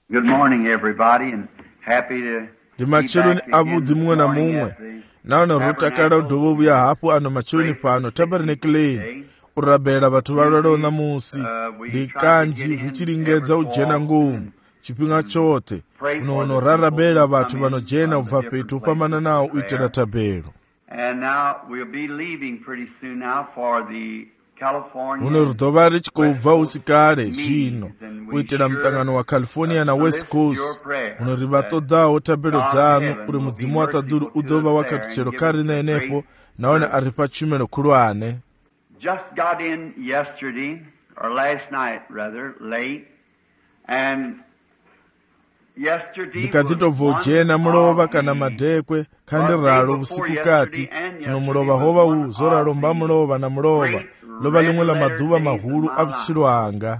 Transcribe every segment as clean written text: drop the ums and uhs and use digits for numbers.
Good morning, everybody, and happy to Ndi machoni abudhi mumwe na mumwe naona rutakala udovovuya hapo ano machoni pano tabernakeleni urabela vathu valolo namusi ndi kanji vichilingedza ujena ngumu chipinga chote unono rarabela vathu vanojena ubva petu upambana nawo uitela tabelo. And now we'll be leaving pretty soon now for the California. Uno rudova richikubva usikale zvino uitela mtangano wa California na West Coast. Uno rivatodzawo tabelo dzanu uri mudzimu wataduru udova wakatuchero kari nenepo naone ari pachumelo khuluane. Just got in yesterday, or last night rather, late, and ndikadzitobva ujena mulova kana madekwe khandiralo usiku kati no mulova hova uzoralomba mulova na mulova lova limwe la madhuva mahulu apchilo anga.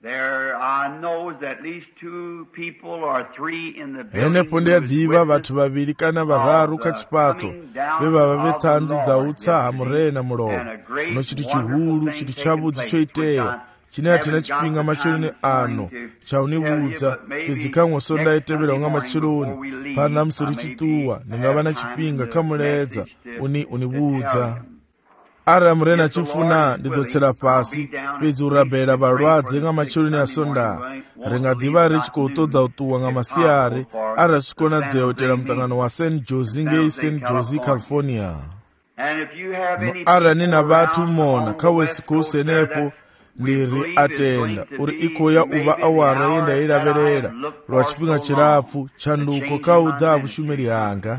Enepo ndiyadziva vathu vaviri kana vararu kachipato vevava vetsanzi dza utsaha murena mulova no chitu chihulu chitu chavudzi choiteya chine hatina chipinga machoni ano chaunivudza pedzi kamwe sondaitevera unga machironi pana musiri chituwa ndingava na chipinga kamuledza univudza ari amurena chifuna ndidotsera pasi pedzi urabhera valwadze nga machironi asonda ringadziva richikoutodza utuwa nga masiyari ari achikona dzeotera mutangano wa St. Jose ngei St. Jose, California. Ari anina vathu mona ka West Coast enepo ndiri atenda uri ikoya uva awara yenda ilavelela lwa chipinga chirafu chanduko kaudha vushumiri hanga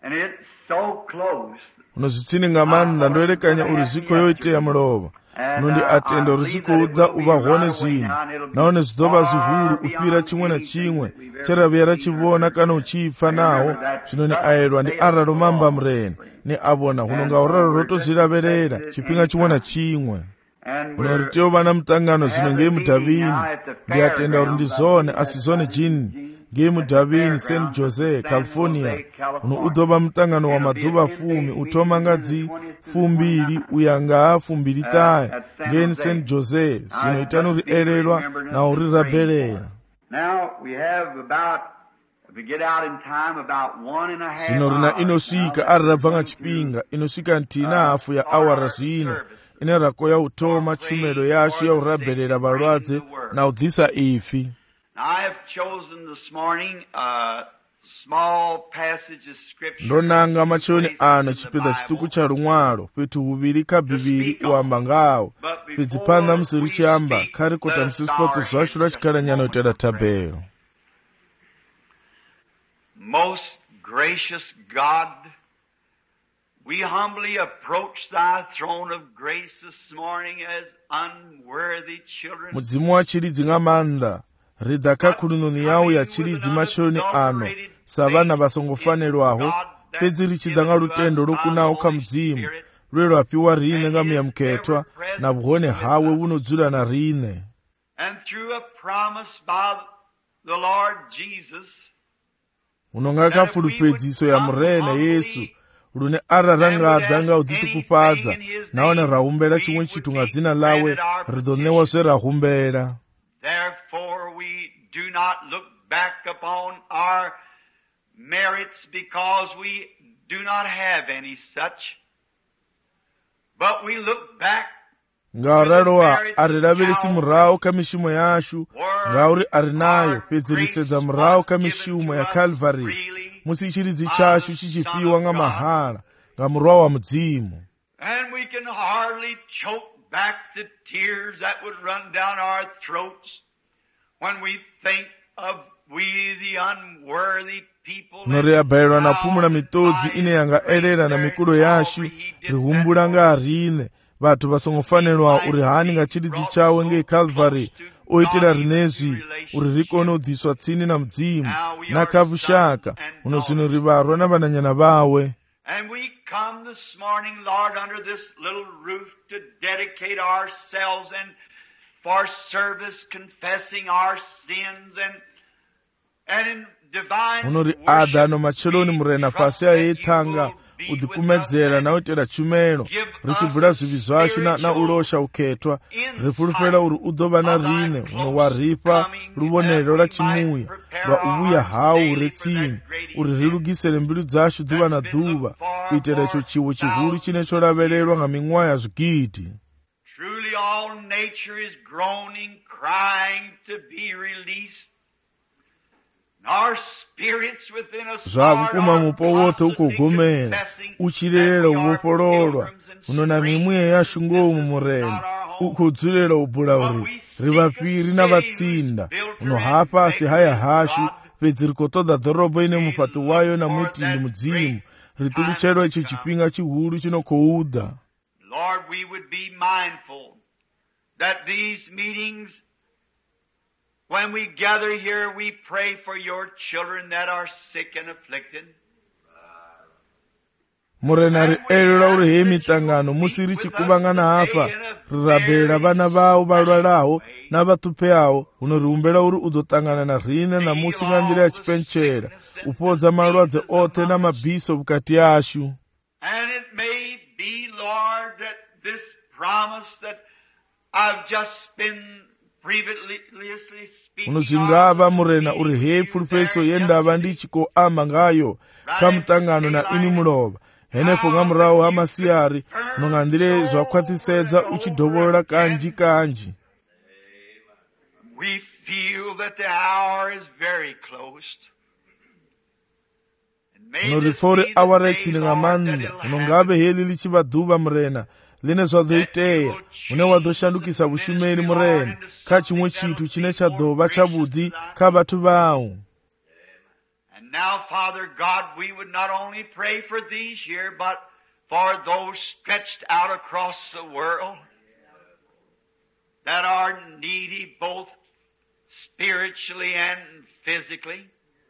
unozvitsinga manda ndoerekanya uri zikoyo iteya mulova unondi atenda uri zikoudha uva hone zvino naone zvidova zvihulu upira chimwe na chimwe cheravera chivona kana uchipfa nawo zvino ni ayelwa ndi aralo mamba murena ni avona hunonga uraro rotozvilavelela chipinga chimwe na chimwe unoritewo vana mutangano zvino ngei mudhavini ndiyatenda uri ndizone asi zone jini ngei mudhavini St. Jose, California uno udova mutangano wa madhuva 10 utomangadzi 2 uyanga 2 taya ngeni St. Jose zvino itano rielelwa na uri rabelera. Zvino rina inosvika ari rabvanga chipinga inosvika ntina hafu ya awara zvino ine rakoya utoma chumelo yacho yaurabherera valwadze na udhisa ifi. Ndonanga machoni ano chipedza chituku cha rumwaro petu huviri kabhiviri uamba ngawo pedzi pana musiri chiamba kari kota musisipoto zvacho rachikaranyana utera tabero. Most gracious God, we humbly approach thy throne of grace this morning as unworthy children. Mudzimu wachiridzi ng'amanda ridhaka kulunoni yawo yachiridzi machoni ano savana vasongofanirwaho pedzi richidza rutendo rokunawo kamudzimu rwerwapiwa rine ngamuyamuketwa na vuhone hawe vunodzura na rine. And through a promise by the Lord Jesus unonga kafulupedziso ya murena Yesu rune ararangadza ngaudhitikupadza naone rahumbera chimwe chitu nga dzina lawe ridonewa zverahumbera. Therefore we do not look back upon our merits because we do not have any such, but we look back ngaurarowa arilaveresi murawo kamishimo yashu ngauri ari nayo pedzi risedza murawo kamishimo ya Calvary musi chiridzi chashu chichipiwa nga mahala nga murwa wa mudzimu. And we can hardly choke back the tears that would run down our throats when we think of we the unworthy people. Noriabhairwa na pumula mitodzi ine yanga elera na mikulo yashu rihumbula nga rine vathu vasongofanirwa uri hani nga chiridzi chawe nge Calvary oitira rinezvi uri rikone udhiswa tsini na mudzimu nakavushaka unozvino rivarwa na vananyana vawe. And we come this morning, Lord, under this little roof to dedicate ourselves and for service, confessing our sins and in divine unori adano macheloni murena pasi aitanga udhikumedzera nautera chumelo richibvira zvivi zvacho na ulosha uketwa ripurupera uri udova na rine uno waripa ruvonero rachimuya lwa ubuya hawu retsinyi uri rilugisere mbilu zashu duva na duva kuitira icho chiwo chihulu chine cholavelelwa nga ming'wayi zwigidi. Truly all nature is groaning, crying to be released. Our spirits within us zvakukuma mupo wote ukogomera uchilelera uvofololwa unona mimwe yashu ngomu murena ukudzulera ubula uri rivapiri na vatsinda unohapa asi haya hashu pedzi rikotoda dhorobha ine mufati wayo na mwitindi mudzimu rituluchedwa icho chipinga chihulu chinokouda. Lord, we would be mindful that these meetings, when we gather here, we pray for your children that are sick and afflicted. murena rielera uri he mitangano musi richikuvangana apa rirabhera vana vavo valwalaho na vatupe avo unoriumbela uri udotangana na rine na musi nga njira ya chipenchera upodza malwadze ote na mabhiso vukati ashu. And it may be, Lord, that this promise that I've just been previously speaking unozingava murena uri hepfulufeso yendava ndichikoamba ngayo kamutangano na ini mulova henepo nga murawo hamasiyari unongandire zvakwatisedza uchidhovolera kanji kanji. We feel that the hour is very close. unorifore awara itsini nga manda unongave heli lichiva dhuva murena line zvadoiteya une wadoshandukisa vushumeri murena ka chimwe chitu chine chadhova chavudhi ka vatu vavo. And now, Father God, we would not only pray for these here, but for those stretched out across the world that are needy both spiritually and physically.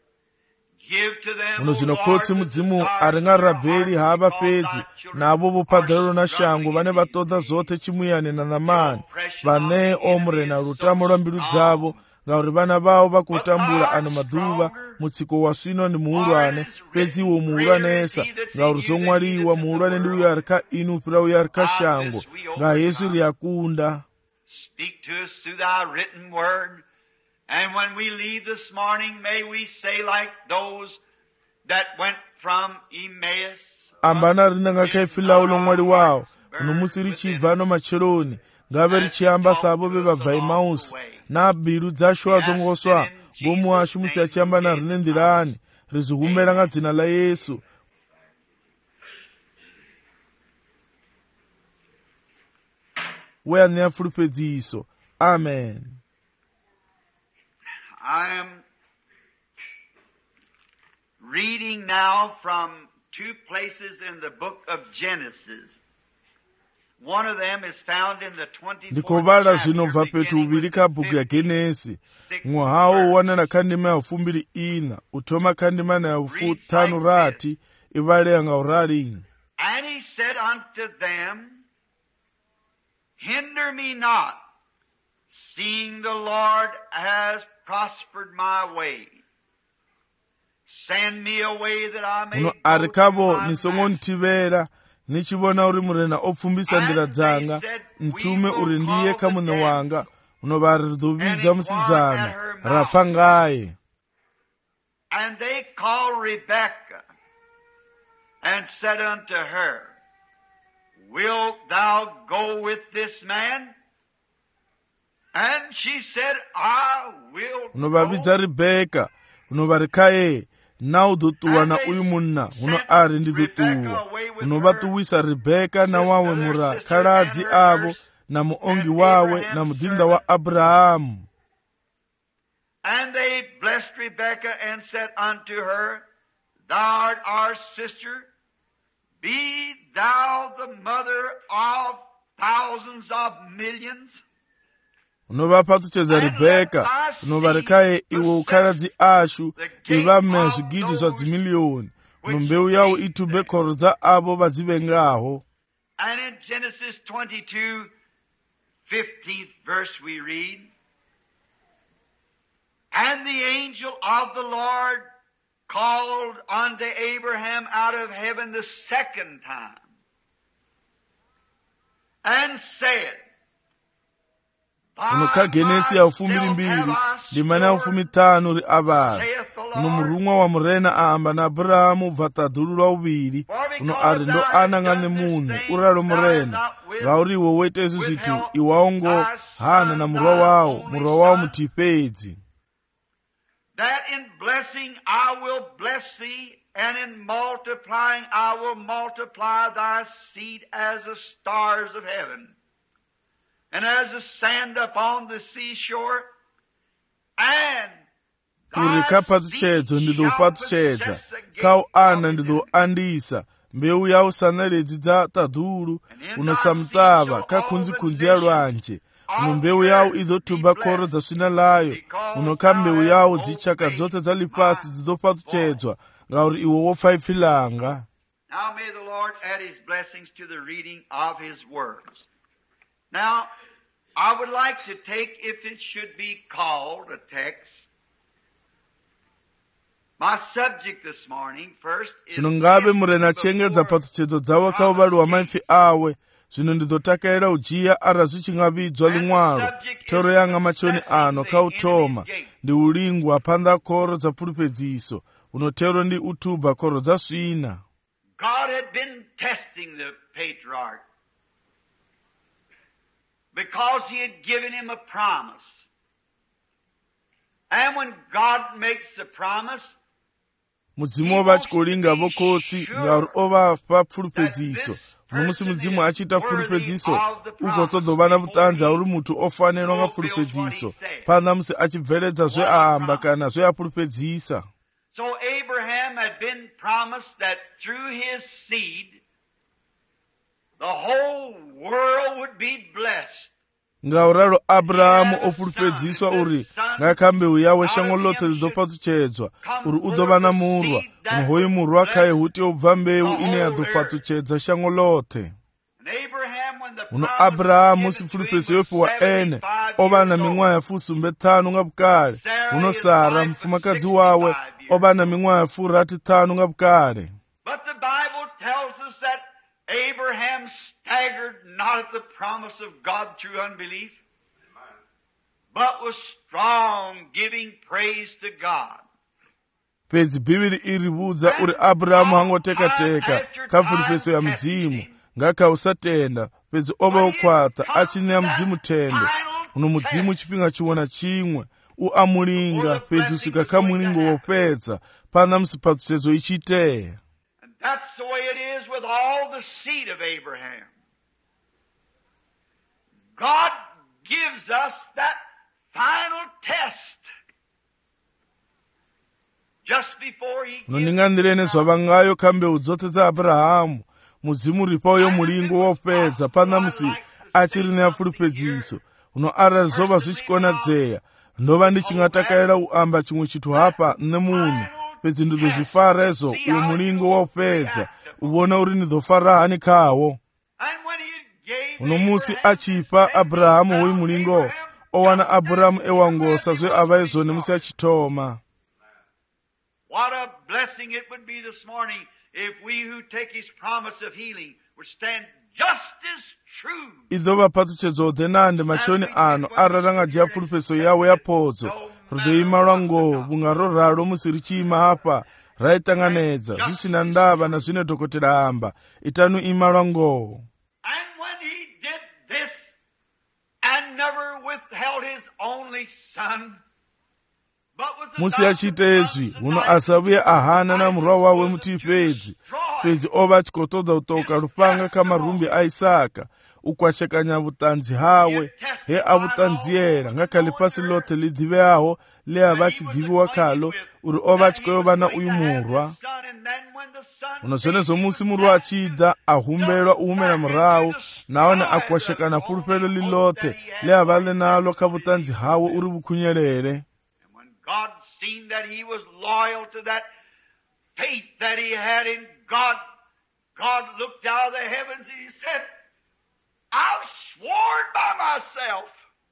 uno zvinokotsi mudzimu ari nga rabheri haavapedzi navo vopadharo na shango vane vatoda zote chimuyani na namani vane omurena rutamo rwa mbilu dzavo ngauri vana vavo vakutambura ano madhuva mutsiko wasvino ndi muulwane pedzi iwo muulwanesa ngauri zomwaliwa muulwane ndi uyo ari ka inu upira uyo ari ka shango ngayesu riyakunda. Speak to us through thy written word. And when we leave this morning, may we say like those that went from Emmaus. ambana rinda ngakaifilawo lomwali wawo uno musi richibva ano macheloni ngave richiamba savo vevabva emausi na mbilu dzashu adzongoswa ngomu ashu musi achiamba narine ndirani rizihumera nga dzina la Yesu. weya neafulufedziso. Amen. I am reading now from two places in the book of Genesis. One of them is found in the 24th ndikovala zvinobva petu uviri kabhuku yagenesi mwe hawo wanana kandima yafumbiri ina utoma kandima na yafu tano rati ivale yanga urarini. And he said unto them, Hinder me not, seeing the Lord has prospered my way. Send me away that I may uno go ari to kavo my nisongontivera nichivona uri murena opfumbisa ndira dzanga mtume uri ndiye kamune wanga unovari ridovidza musidzana rafa ngaye. And they called Rebekah and said unto her, Wilt thou go with this man? And she said, I will unovavidza Ribheka unovari kaye naudotuwa na uyu munna uno ari ndidotuwa unovatuwisa Ribheka na wawe mura kaladzi avo na muongi wawe na mudhinda wa Abrahamu. And they blessed Rebekah and said unto her, Thou art our sister, be thou the mother of thousands of millions. unovapatuchedza Ribheka unovari kaye iwo ukaladzi ashu ivame zvigidi zvadzimiliyoni uno mbeu yawo itube khoro dza avo vadzivengaho. And in Genesis 22, 15th verse we read, And the angel of the Lord called unto Abraham out of heaven the second time, and said, unokha Genesi ya 12 ndimana ya 15 ri avara uno murumwa wa murena aamba na Abrahamu ubva tadhulu lwa uviri uno ari ndo anang'ane munhu uralo murena ngauri iwe woita izvi zvithu iwaongo hana na murwa wawo mutipedzi. That in blessing I will bless thee, and in multiplying I will multiply thy seed as the stars of heaven, and as the sand upon the seashore, and uri kapatsuchedzo ndidopatsuchedza kau ana ndidoandisa mbeu ya usanaledzi dza tadhulu unosamutava kakunzi ya lwanje uno mbeu yawo idzotuba khoro dzasvina layo unokha mbeu yawo dzichaka dzose dza lipasi dzidopatsuchedzwa ngauri iwe wofaifilanga. Now may the Lord add his blessings to the reading of his words. Now I would like to take, if it should be called a text, my subject this morning first is zvino ngave murena chengedza patsuchedzo dzavo kauvaliwa maifi awe zvino ndidzotakarira ujiya ara zvichingavidzwa limwaro toro yanga machoni ano kautoma ndi ulingwa panda khoro dzapfulupedziso unotero ndi utuba khoro dzasvina. God had been testing the patriarch because he had given him a promise. And when God makes a promise, mudzimu wova chikolinga vokotsi ngauri ova papfulupedziso nomusi mudzimu achiita pfulupedziso ugotodzova na mutanzi auri mutu ofanirwa ngapfulupedziso pana musi achibveredza zveaamba kana zveapfulupedzisa. So Abraham had been promised that through his seed the whole world would be blessed. ngauralo Abrahamu opfulupedziswa uri ngakambeu yawe shango lote lidopatsuchedzwa uri udova na murwa unohoyi murwa akhaye huti obva mbeu ine yadopatsuchedza shango lote. uno Abrahamu sipfulupedziso yopiwa ene ova na ming'waha ya 5 ngapukale uno Sara mfumakadzi wawe ova na ming'waha ya 5 ngapukale. But the Bible tells us that Abraham staggered not at the promise of God through unbelief, but was strong, giving praise to God. Pedzi Bhibhiri irivudza uri Abrahamu hangotekateka kapfulupedziso ya mudzimu ngakausatenda pedzi ova ukwata achine mudzimu tende uno mudzimu chipinga chiona chimwe uamulinga pedzi usvika kamulingo wopedza pana musi patsuchedzo ichiteya. That's the way it is with all the seed of Abraham. God gives us that final test just before he gives unoning'anirene zvavangayo kambeu dzose dza Abrahamu mudzimu ripawo yomulingo wopedza pana musi achiri neapfulupedziso uno ara zvova zvichikonadzeya ndova ndichingatakaira uamba chimwe chithu hapa nemunhu pedzi ndidozvifara izvo uyo mulingo wopedza uvona uri ndidofara hani kawo. uno musi achipa Abrahamu hoyi mulingo owana Abrahamu ewangosa zveava izvo nemusi achitoma. What a blessing it would be this morning if we who take his promise of healing would stand just as true. idova patsuchedzo denande machoni ano ararangajiya pfulupedziso yawe yapodzo ridoima lwango vungaro ralo musi richiima hapa raitanganedza zvisina ndava na zvine dhokotera amba itanu ima lwango. And when he did this and never withheld his only son, musi achiita izvi uno asavuye ahana na murwa wawe mutipedzi pedzi ova achikotodza kutoka rupanga kamarumbi a Isaka ukwashekanya vutanzi hawe he avutanziyera ngakhale pasi lote lidiveaho leava achidiviwa khalo uri ova achikoyova na uyu murwa. uno zvenezvo musi murwa achida ahumbelwa uumela murawu naone akwashekana pfulupelo lilote leava lenalo kavutanzi hawe uri vukhunyelele. God seen that he was loyal to that faith that he had in God. God looked out of the heavens and he said, I've sworn by myself.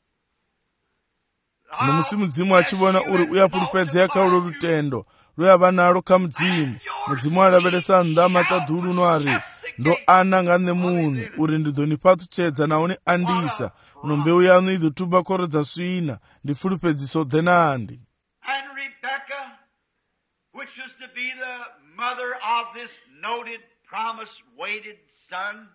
nomusi mudzimu achivona uri uyapfulupedza yakaulo rutendo rweyava nalo kamudzimu mudzimu alaveresa ndama tadhulu uno ari ndo ana nga nṋe muṋe uri ndi ḓo ni fhaṱutshedza nahone andisa no mbeu yaṋu i ḓo tuba khoro dza swina ndi fulufhedziso ḓe nandi. And Rebekah, which was to be the mother of this noted, promise-waited son,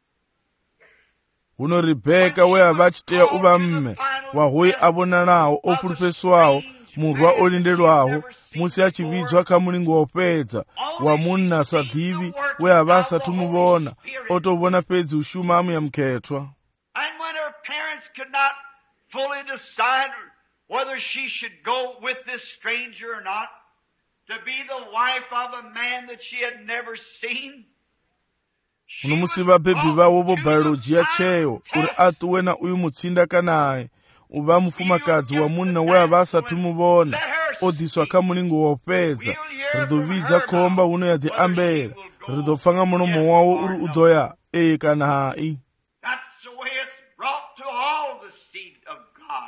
huno Rebeka we a vha tshi tea u vha mme wa hoyi a vhonalaho o fulufheswaho, murwa o lindelwaho, musi a tshi vhidzwa kha mulingo wa u fhedza wa munna sa ḓivhi we a vha a sathu mu vhona, o tou vhona fhedzi u shuma a muyamukhethwa. and when her parents could not fully decide whether she should go with this stranger or not, to be the wife of a man that she had never seen, uno musi vhabebi vhawo vho balelwa u dzhia tsheo uri a ṱuwe na uyu mutsindaka naye u vha mufumakadzi wa munna we a vha a sathu mu vhona, o ḓiswa kha mulingo wa u fhedza, ri ḓo vhidza khomba huno ya ḓi ambela, ri ḓo pfa nga mulomo wawo uri u ḓo ya ee kana hai. that's the way it's brought to all the seed of God.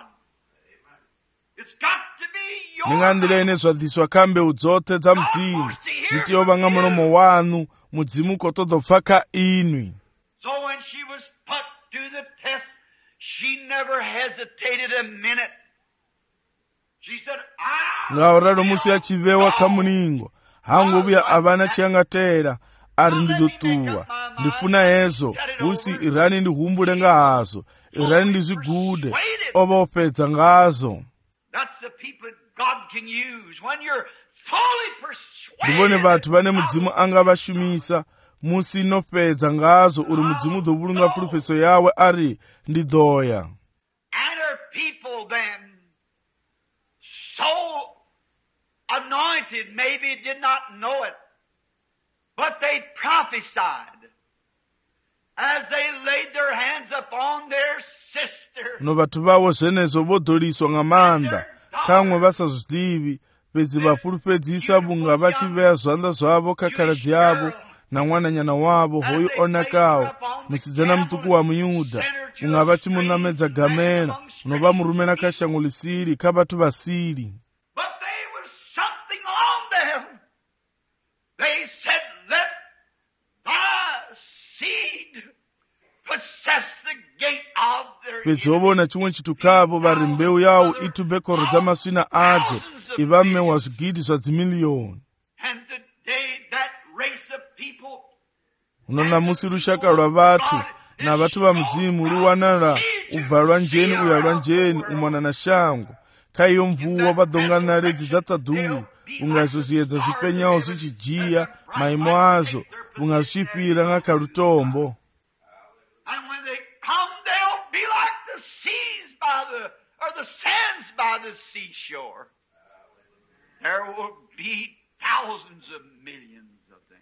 It's got to be Ndi nga nḓila ine zwa ḓiswa kha mbeu dzoṱhe dza mudzimu, zwi tea u vha nga mulomo waṋu, mudzimu u khou ṱoḓa u pfa kha inwi. So when she was put to the test, she never hesitated a minute. She said, Ngauralo musi a tshi vhewa kha mulingo, ha ngo vhuya a vha na tshiangatela, a ri ndi ḓo ṱuwa, ndi funa hezwo, hu si irani ndi humbule nga hazwo, irani ndi zwi gude, o vha o fhedza ngazwo. That's the people God can use when you're fully Ndi vhone persuaded. vhathu vhane mudzimu anga vha shumisa musi no fhedza ngazwo uri mudzimu ḓo vhulunga fulufheso yawe a ri ndi ḓo ya. And her people then, so anointed, maybe did not know it, but they prophesied as they laid their hands upon their sister. No vhathu vhawo zwenezwo vho ḓoliswa nga maanḓa, khaṅwe vha sa zwiḓivhi, fhedzi vha fulufhedzisa vhunga vha tshi vhea zwanḓa zwavho kha khaladzi yavho na ṅwananyana wavho hoyu o nakaho, musidzana muṱuku wa Muyuda, vhunga vha tshi mu ṋamedza gamela, no vha mu rumela kha shango ḽisili, kha vhathu vha sili. But there was something on them. They said, let thy seed possess the gate of their Fhedzi ho vhona tshiṅwe tshithu khavho, vha ri mbeu yawo i tube khoro dza maswina adzo, i vha mme wa zwigidi zwa dzimiliyoni. And today that race of people, Uno ṋamusi lushaka lwa vhathu na vhathu vha mudzimu lu wanala u bva lwanzheni uya lwanzheni u mona na shango. Kha iyo mvuwa vha ḓo nga ṋaledzi dza ṱaḓulu, vhunga izwo zwiedza zwi penyaho zwi tshi dzhia maimo azwo, vhunga zwi tshi fhira nga kha lutombo. and when they come, they'll be like the seas or the sands by the seashore. There will be thousands of millions of them.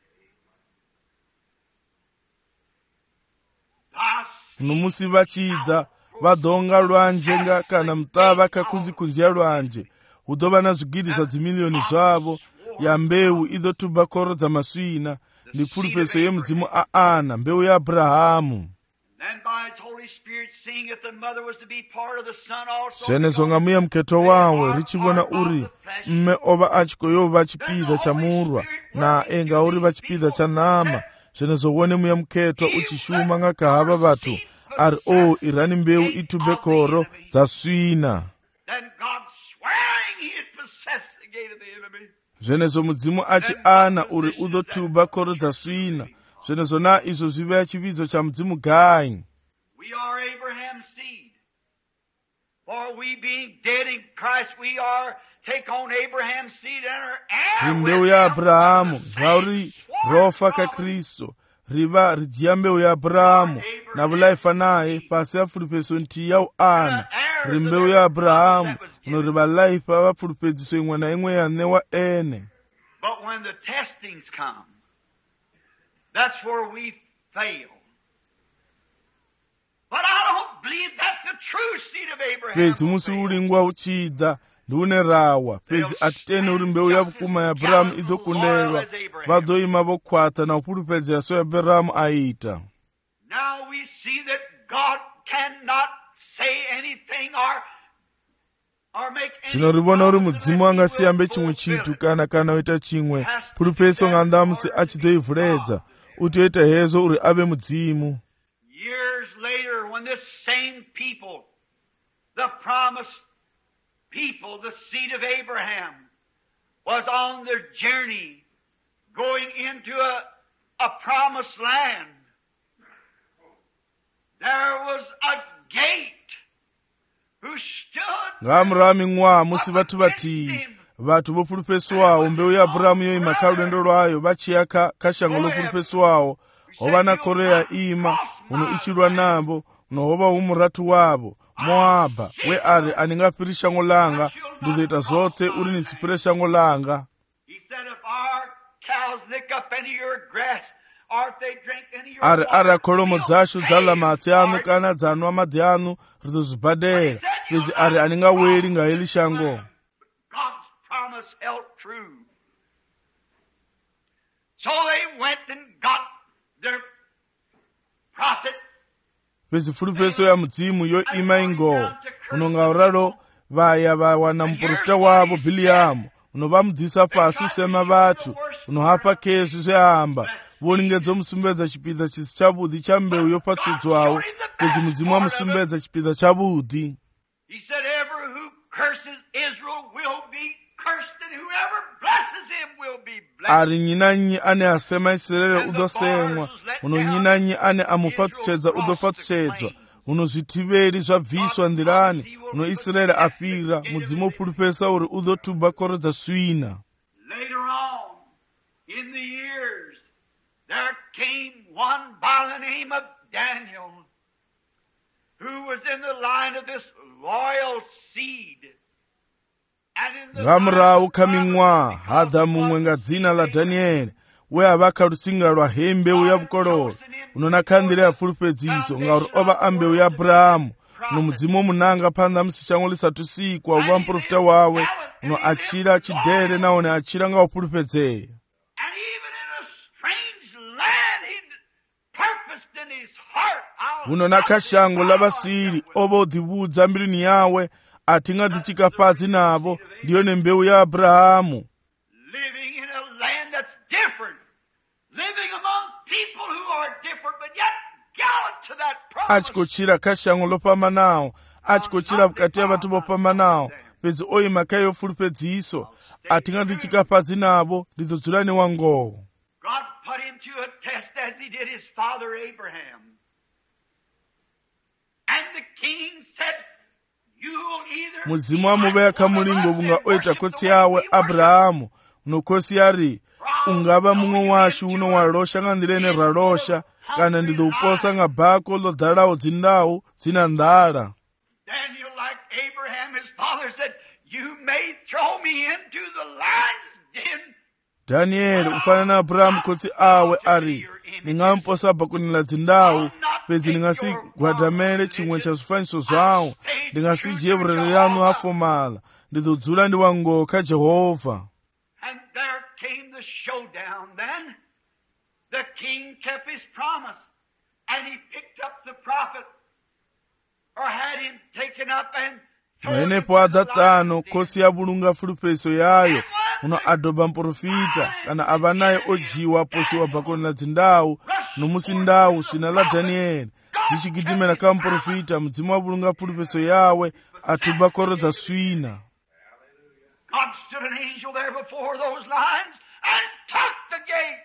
Uno musi vha tshidza vha ḓo nga lwanzhe nga kana muṱavha kha khunzikhunzi ya lwanzhe, hu ḓo vha na zwigidi zwa dzimiliyoni zwavho, ya mbeu i ḓo tuba khoro dza maswina, ndi pfulufheso ye mudzimu a ana, mbeu ya Abrahamu. Then by his Holy Spirit, seeing that the mother was to be part of the son also, Zwenezwo nga muya mukhetho wawe ri tshi vhona uri mme o vha a tshi khou yo vha tshipiḓa tsha murwa nae ngauri vha tshipiḓa tsha ṋama, zwenezwo wone muya mukhetho u tshi shuma nga kha havha vhathu a ri o irani mbeu i tube khoro dza swina. then God swearing he had possessed the gate of the enemy. Zwenezwo mudzimu a tshi ana uri u ḓo tuba khoro dza swina, zwenezwo na izwo zwi vhea tshivhidzo tsha mudzimu gai. We are Abraham's seed. For we being dead in Christ, we are take on Abraham's seed and are heir Ri with mbeu ya him Abrahamu, of the same ngauri sworn rofa kha promise. Kristo, ri vha ri dzhia mbeu ya Abrahamu na vhulaifa naye fhasi ya pfulufhedzo nthihi ya u ana. Ri mbeu ya Abrahamu, no ri vhalaifa vha pfulufhedziso iṅwe na iṅwe ya ṋewa ene. But when the testings come, that's where we fail. But I don't believe that's the true seed of Abraham. Fhedzi will musi fail. ulingwa u tshi ḓa ndi une rawa, fhedzi a thi teni uri mbeu ya vhukuma ya Abrahamu i ḓo kundelwa, vha ḓo ima vho khwaṱha na u fhulufhedzea so Abrahamu a ita. Now we see that God cannot say anything or make any Zwino ri vhona uri promise mudzimu anga unless si he ambe will tshiṅwe fulfill tshithu it. kana u ita tshiṅwe pfulufheso nga nnḓa ha musi a tshi ḓo i vuledza. utoita hezvo uri ave mudzimu. Years later, when this same people, the promised people, the seed of Abraham, was on their journey going into a promised land, there was a gate who stood ngamurami mwa musi vatu vati vatu vopulupeswawo mbeu ya Aburahamu yoima kha lulendo lwayo vachiyakha kashango lopulupeswawo hova na Korea ima uno ichilwa nabo uno hova umuratu wavo Moaba we ari aningapiri shango langa nduzoita zote uri nisipire shango langa. Ari akolomo dzashu dzala matsi anu kana dzanwa madzi anu ritozvibhadhera bedzi ari aningaweri ngaheli shango. So they went and got their prophet. Bedzi fulupeso ya mudzimu yo ima ingo unonga uralo vaya vawana muprofita wavo Biliamu uno vamudzisa pasi usema vatu uno hapa kesu zveamba voningedzo musumbedza chipidza chisi chavudhi cha mbeu yopatsudzwawo bedzi mudzimu wamusumbedza chipidza chavudhi. He said, "Ever who curses Israel will be cursed, and whoever blesses him will be blessed." Ari nyinanyi ane asema Israeli udosemwa uno nyinanyi ane amupatsuchedza udopatsuchedzwa uno zvitiveri zvabviswa ndirani uno Israeli apira mudzimu opulupesa uri udotuba korodza swina. Later on in the years there came one by the name of Daniel who was in the line of this loyal seed. Ngamurawu kaming'wa hadha mumwe nga dzina la Danieli we avakha lutsinga lwa hembeu ya bukololo unonakhandire afulupedziso ngauri ova ambeu ya Aburahamu uno mudzimu munanga phanḓa musi shango lisatusikwa uva muprofita wawe uno achira chidere naone achira nga upulupedzeye. Uno nakashango lavasiri ova udhivudza mbilini yawe ati ngadzichikapadzi navo ndiyo nembeu ya Aburahamu. Living in a land that's different, living among people who are different, but yet gallant to that promise. Achikochira kashango lopambanawo achikochira vukati ya vatu vopambanawo pedzi oima kayofulupedziso ati ngadzichikapadzi navo ndizodzulani wangowo. God put him to a test as he did his father Abraham. And the king said, muzimu amuveka mulingo vunga oita kotsi yawe Aburahamu unokosi yari ungava mumwe washu uno walosha ng'andirene ralosha kana ndidouposa nga bhako lodhalawo dzindawu dzina ndala. Daniel, like Abraham his father, said, "You may throw me into the lion's den." Danieli ufana na Aburahamu kotsi awe ari ningamposa bhakuni la dzindawu pedzi ndingasigwadamele chimwe cha zvifanyiso zvawo ndingasije urere yanu afomala ndizodzula ndi wangowo kha Jehovha. And there came the showdown then. The king kept his promise and he picked up the prophet or had him taken up and mwenepo adatano kosi yavulunga fulupeso yayo uno adoba mprofita kana ava naye ojiwa posiwa bhakoni la dzindawu nomusi ndawu swina la Danieli dzichigidimela ka mprofita mudzimu wavulunga fulupeso yawe atuba korodza swina. God stood an angel there before those lines and took the gate.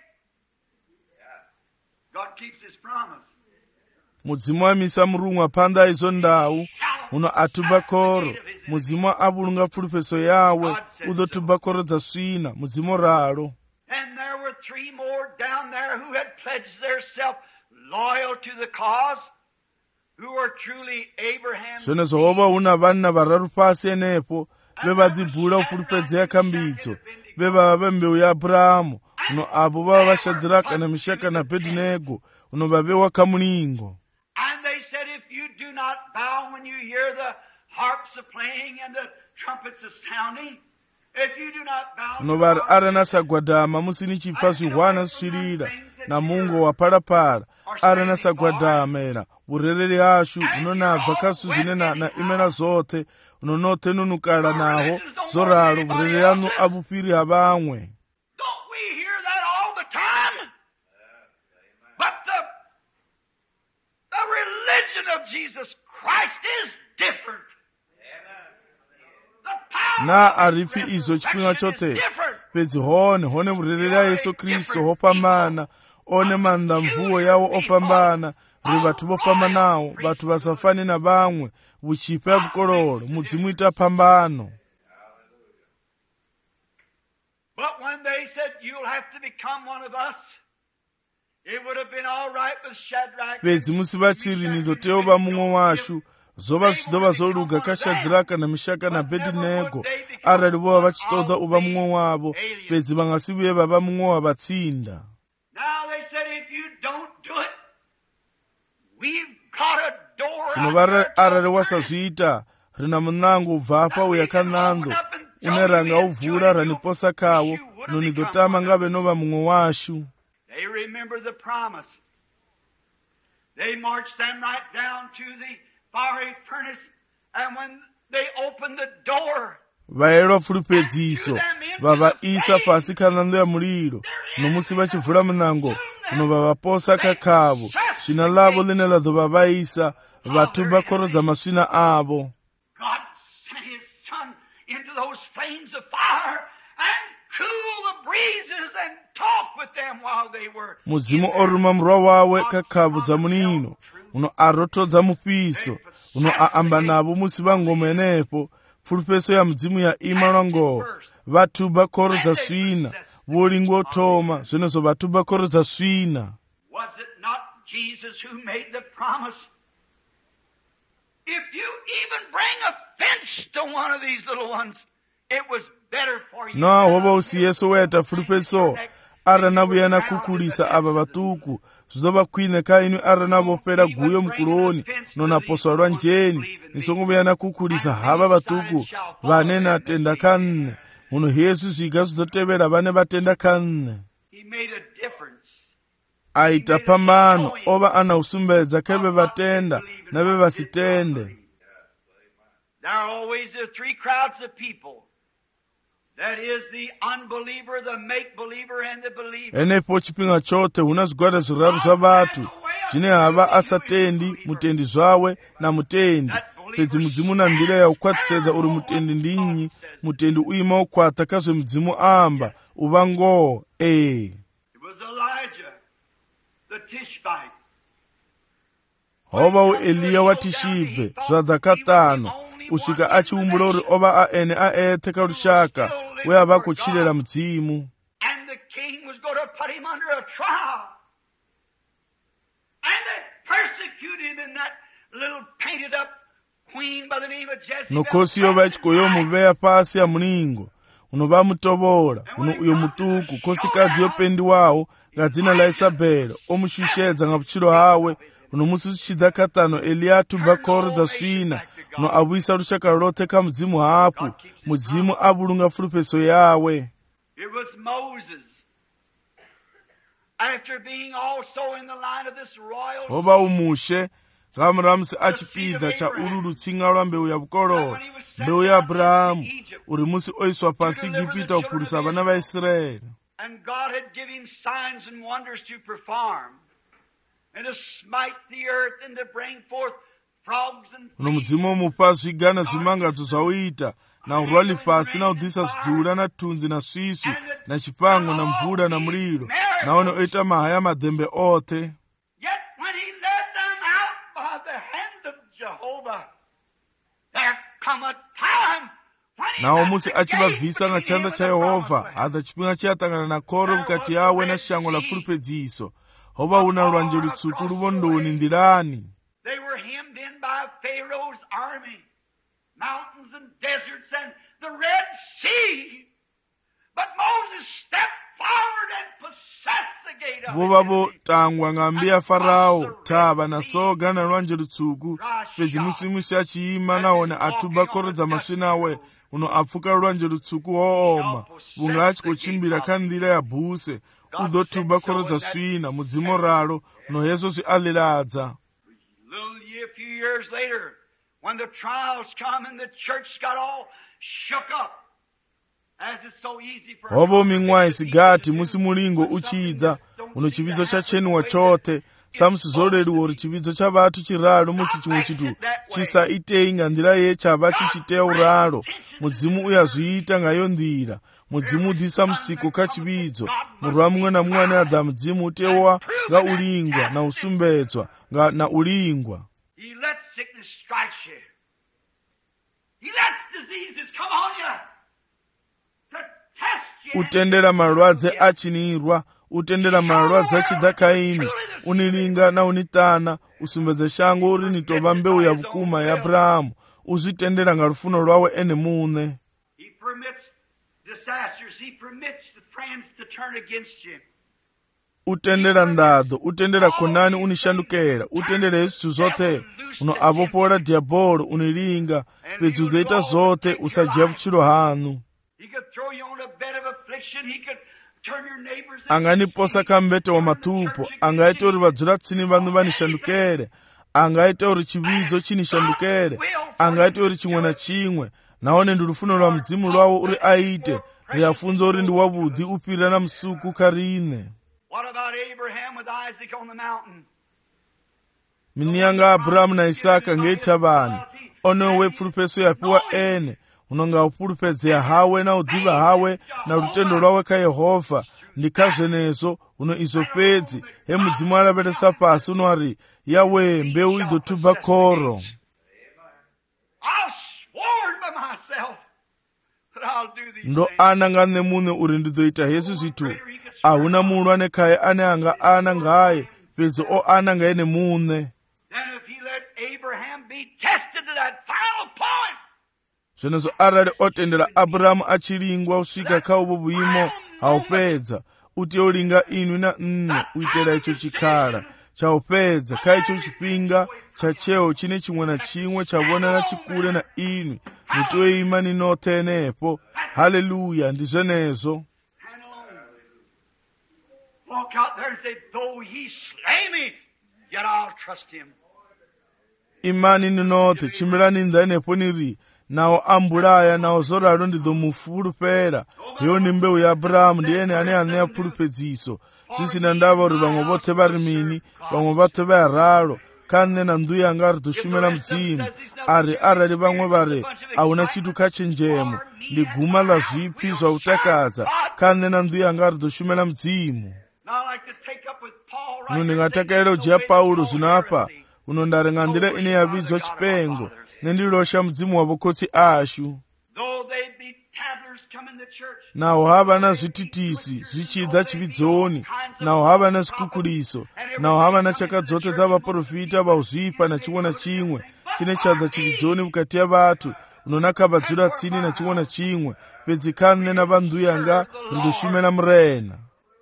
God keeps his promise. mudzimu amisa murumwa panda izo ndawu uno atuba koro mudzimu avulunga fulupeso yawe udotuba korodza swina mudzimu ralo. And there were 3 more down there who had pledged themselves loyal to the cause, who were truly Abraham's. Zvone zvahova una vanna vararu pasi enepo vevadzibhula ufulupedzea kambidzo vevava vembeu ya Aburahamu uno avo vava vaShadraka na Meshaki na Abednego uno vavewa kamulingo. And they said, "If you do not bow when you hear the harps are playing and the trumpets are sounding, if you do not bow..." uno vari arana sagwadama musini chifa zvihwana zvisvirira na mungo wapalapala arana sagwadamela urereri ashu unonabva kasu zvine na imena zote unonotenunukala naho zoralo urereri anu abupiri havamwe. Don't we hear that all the time? Lord Jesus Christ is different. na arifi izo chipinga chote pedzi hone murerera Yesu Kristo hopambana one manda mvuwo yawo opambana ri vatu vopambanawo vatu vasafani na vamwe vuchipa ya vukololo mudzimu ita pambano. But when they said, you'll have to become one of us, it would have been all right with Shadrach. Pedzi musi vachiri nidoteo va mumwe washu zova zvidova zoluga ka Shadraka na Meshaka na Abednego arali vova vachitoda uva mumwe wavo pedzi vangasivuye vava mumwe wa vatsinda. Now they said, if you don't do it, we've got a door zvino out vari there arali wasazviita rina munango ubva apa uya kanando une ranga uvhura raniposa kawo nonidotama ngave nova mumwe washu. They remember the promise. They marched them right down to the fiery furnace, and when they opened the door, vaelwa fulupedziso vavaisa pasi kanando ya muliro nomusi vachivhura munango unovavaposa kakavo svina lavo line ladhova vaisa vatuba korodza masvina avo. God sent His Son into those flames of fire and cool the breezes and talk with them while they were. Muzimu oruma murwa wawe kakavo dza munino uno arotodza mupiso uno aamba navo musi vangoma enepo fulupeso ya mudzimu ya ima lwangowo vatuba korodza svina volinga otoma zvenezo vatuba korodza svina. Was it not Jesus who made the promise? If you even bring offense to one of these little ones, it was better for you. No hova usi Yesu weta fulupeso arana vuyana kukulisa ava vatuku zvidova kwine ka inu arana vofera guyo mukuloni nonaposwa lwa njeni nisongo vuyana kukulisa hava vatuku vane natenda kanne muno Yesu zviga zvidotevera vane vatenda kanne. He made a difference. Aita pambano ova ana usumbedza keve vatenda nave vasitende. There are always the three crowds of people. That is the unbeliever, the make-believer, and the believer. Enepo chipinga chote una zvigwada zviraru zva vatu zvine hava asatendi mutendi zvawe na mutendi pedzi mudzimu na nzira ya ukwatisedza uri mutendi ndinyi mutendi uima ukwata kazve mudzimu amba uva ngoo It was Elijah, the Tishbite. hova uEliya wa Tishibe zvadzakatano usvika achiumbula uri ova aene aete karushaka we ava kuchilela mudzimu. And the king was going to put him under a trial. And they persecuted him in that little painted up queen by the name of Jezebel. Nokosi yova ichikoyomuveya pasi ya mulingo unova mutovola uno uyo mutuku kosikadzi yopendiwawo ngadzina la Isabela omushushedza ngapuchilo hawe uno musi zvichidakatano Eliya atuba korodza svina no avuyisa rushaka lote ka mudzimu hapo mudzimu avulunga fulupeso yawe. It was Moses. After being also in the line of this royal hova umushe ngamuramusi achipidza chaururu tsinga lwa mbeu ya vukololo mbeu ya Abrahamu uri musi oiswa pasi Igipita kupulisa vana vaIsraeli. And God had given him signs and wonders to perform, and to smite the earth and to bring forth frogs and uno mudzimu omupa zvigana zvimangadzo zvauita na urwali pasi na udzisa zvidhura na tunzi na swiswi na chipango na mvura na muliro naone oita mahaya madhembe othe. Yet when he led them out by the hand of Jehovah, there come a time when he nawo musi achivabvisa ngachanda chaYehovha hadza chipinga chiyatangana na koro mukati yawe na shango la fulupedziso hova una lwanje lutsvuku luvondoni ndirani. They were hemmed in by Pharaoh's army, mountains and deserts and the Red Sea. But Moses stepped forward and possessed the gate of vova votangwa ng'ambi ya Farao tava na soga na lwanje lutsuku pedzi musi musi achiima naone atuba korodza masvina awe uno apfuka lwanje lutsuku hooma vunga achikochimbira ka nzira ya bhuse udotuba korodza svina mudzimu ralo uno Yesu zvialiladza. A few years later, when the trials come and the church got all shook up, as it's so easy for hova ming'wa isigati musi mulingo uchidza uno chividzo chachenuwa chote samusizoleriwa uri chividzo cha vatu chiralo musi chimwe chitu chisaitei nga nzira ye chava chichitea uralo. Mudzimu uyazviita ngayo nzira. Mudzimu udhisa mutsiko kachividzo. Murwa mumwe namumwe ane adha mudzimu utewa nga ulingwa na usumbedzwa na ulingwa. He lets sickness strike you. He lets diseases come on you to test you. Utendera malwadze achinirwa, utendera malwadze achidhakaini, unilinga na unitana, usumbedze shango uri nitova mbeu ya vukuma ya Abrahamu, uzvitendera nga rufuno rwawe ene mune. He permits disasters, he permits the friends to turn against you. Utendera ndado, utendera konani unishandukera, utendera Yesu zote, uno avopora diabolo unilinga, pedzi uzoita zote usajia vuchiro hanu. Anganiposa kambete wa matupo, angaite uri vadzura tsini vanhu vanishandukere, angaite uri chividzo chinishandukere, angaite uri chimwe na chimwe, naone ndi rufuno rwa mudzimu rwawo uri aite, riyafunza uri ndi wavudhi upirira na musuku karine. What about Abraham with Isaac on the mountain? Minianga Abrahamu na Isaka ngeita vanhu, ono wepfulupeso yapiwa ene, unonga upulupedzeya hawe na udhiva hawe na rutendo rwawe ka Yehova, ndikazvenezo uno izo pedzi, he mudzimu araperesa pasi uno ari, Yawe mbeu idhotuba koro. Ndo ana ngane mune uri ndidoita Yesu zvitu, ahuna munhu ane kaya ane anga ana ngaye, pedzi o ana ngaye ne mune. Zvenezo arali otendera Abrahamu achilingwa usvika kha ubu buimo haupedza, uti olinga inu na nne uitera icho chikhala, chaupedza kha icho chipinga cha cheo chine chimwe na chimwe chavonana chikule na inu, nitoima ninotenepo. Haleluya, ndi zvenezo. Walk out there and say, though he slay me, yet I'll trust him. Imani ninote chimirani ndanepo niri, nawo ambulaya nawo zoralo ndidhomufulupera. Iyo ni mbeu ya Abrahamu ndiyene ane aneya pfulupedziso. Zvisina ndava uri vamwe vote vari mini, vamwe vote varalo, kane na nduya anga ridhoshumira mudzimu. Ari arali vamwe vari auna chitu kachenjemo, ndi guma la zvipfi zvautakadza, kane na nduya anga ridhoshumira mudzimu. Uno ndingatakaira ujia Paulo zvinapa, uno ndaringandira ine yavidzwa chipengo, nendilosha mudzimu wavokotsi ashu. Nawo hava na zvititisi zvichidza chividzoni, nawo hava na zvikukuliso, nawo hava na chakadzote dzavaprofita vauzvipa na chimwe na chimwe chine chadza chividzoni vukati ya vatu, unonakabadzura tsini na chimwe na chimwe, pedzi kane na vanduyanga rindoshumira murena.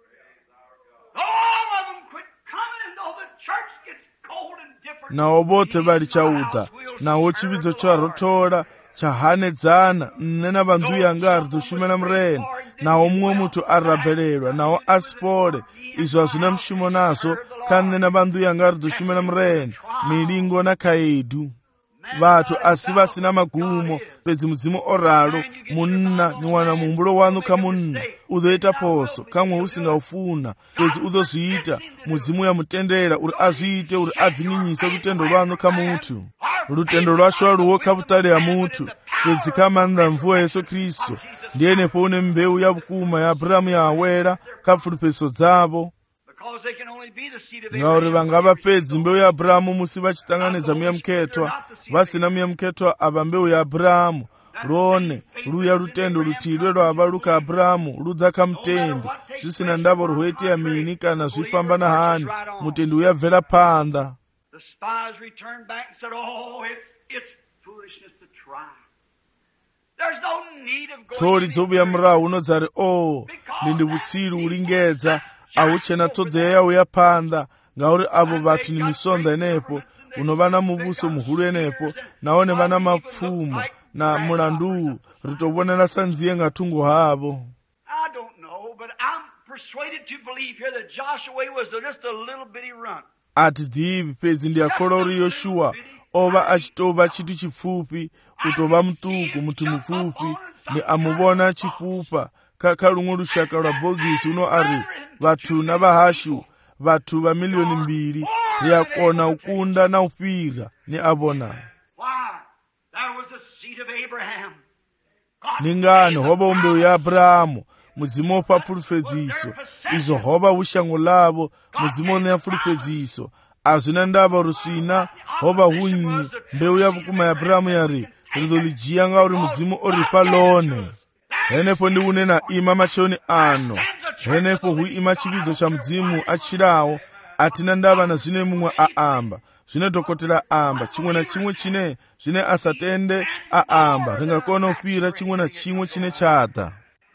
Nawo vote vari chaudha, nawo chividzo charotora chahanedzana nne na vanduyanga rindoshumira murena, nawo mumwe mutu arabhererwa, nawo asipore, izvo hazvina mushumo nazvo, kane na vanduyanga rindoshumira murena, milingo na kaedu. Vatu asi vasina magumo, pedzi mudzimu oralo, munna niwana mumbulo wanu kamunna, udhoita poso, kamwe usingaufuna, pedzi udhozviita, mudzimu yamutendera, uri azviite, uri adzinginyise rutendo rwanu kamutu. Rutendo rwacho aruwo kabutare ya mutu, pedzi kamanda mvuwa Yesu Kristu, ndiyenepo une mbeu ya vukuma ya Abrahamu yawera, kapfulupeso dzavo. Ngauri vangava pedzi mbeu ya Abrahamu musi vachitanganidza muyamuketwa, vasina muyamuketwa ava mbeu ya Abrahamu, rone ruya rutendo rutirwe rwava ruka Abrahamu rudzaka mutendi, zvisina ndavo rwoiteya mini kana zvipambana hani, mutendi uyabvera panda. Tori dzobuya murahu unodzari ndindi vutsiru uringedza, auchena todheya uya panda, ngauri avo vatu ni misonda inepo, unova na mubuso muhuru inepo, naone vana mapfumo na mulandu ritovonera sanziye ngatungu havo. Atidhivi pedzi ndiyakola uri Yoshua, ova achitova chitu chipfupi, utova mutuku muti mupfupi, ni amuvona chipupa, kakalumwe rushaka rwa bhokisi uno ari vatu navahashu, vatu va milioni 2, riyakona ukunda na ufira ni abona. Ningani hoba umbewu ya Abrahamu muzimo pa pulufedziso izo hoba ushango lavo muzimo ne pulufedziso azina ndaba rusina hoba hunyi mbewu ya bukuma ya Abrahamu yari ridolijiya nga uri muzimo ori palone. Henepo ndi unena ima machoni ano, henepo hui ima chibidzo cha mzimu achirawo atina ndaba na zvine mumwe aamba zvine dhokotera amba chimwe na chimwe chine zvine asatende aamba ringakona upira chimwe na chimwe chine chada.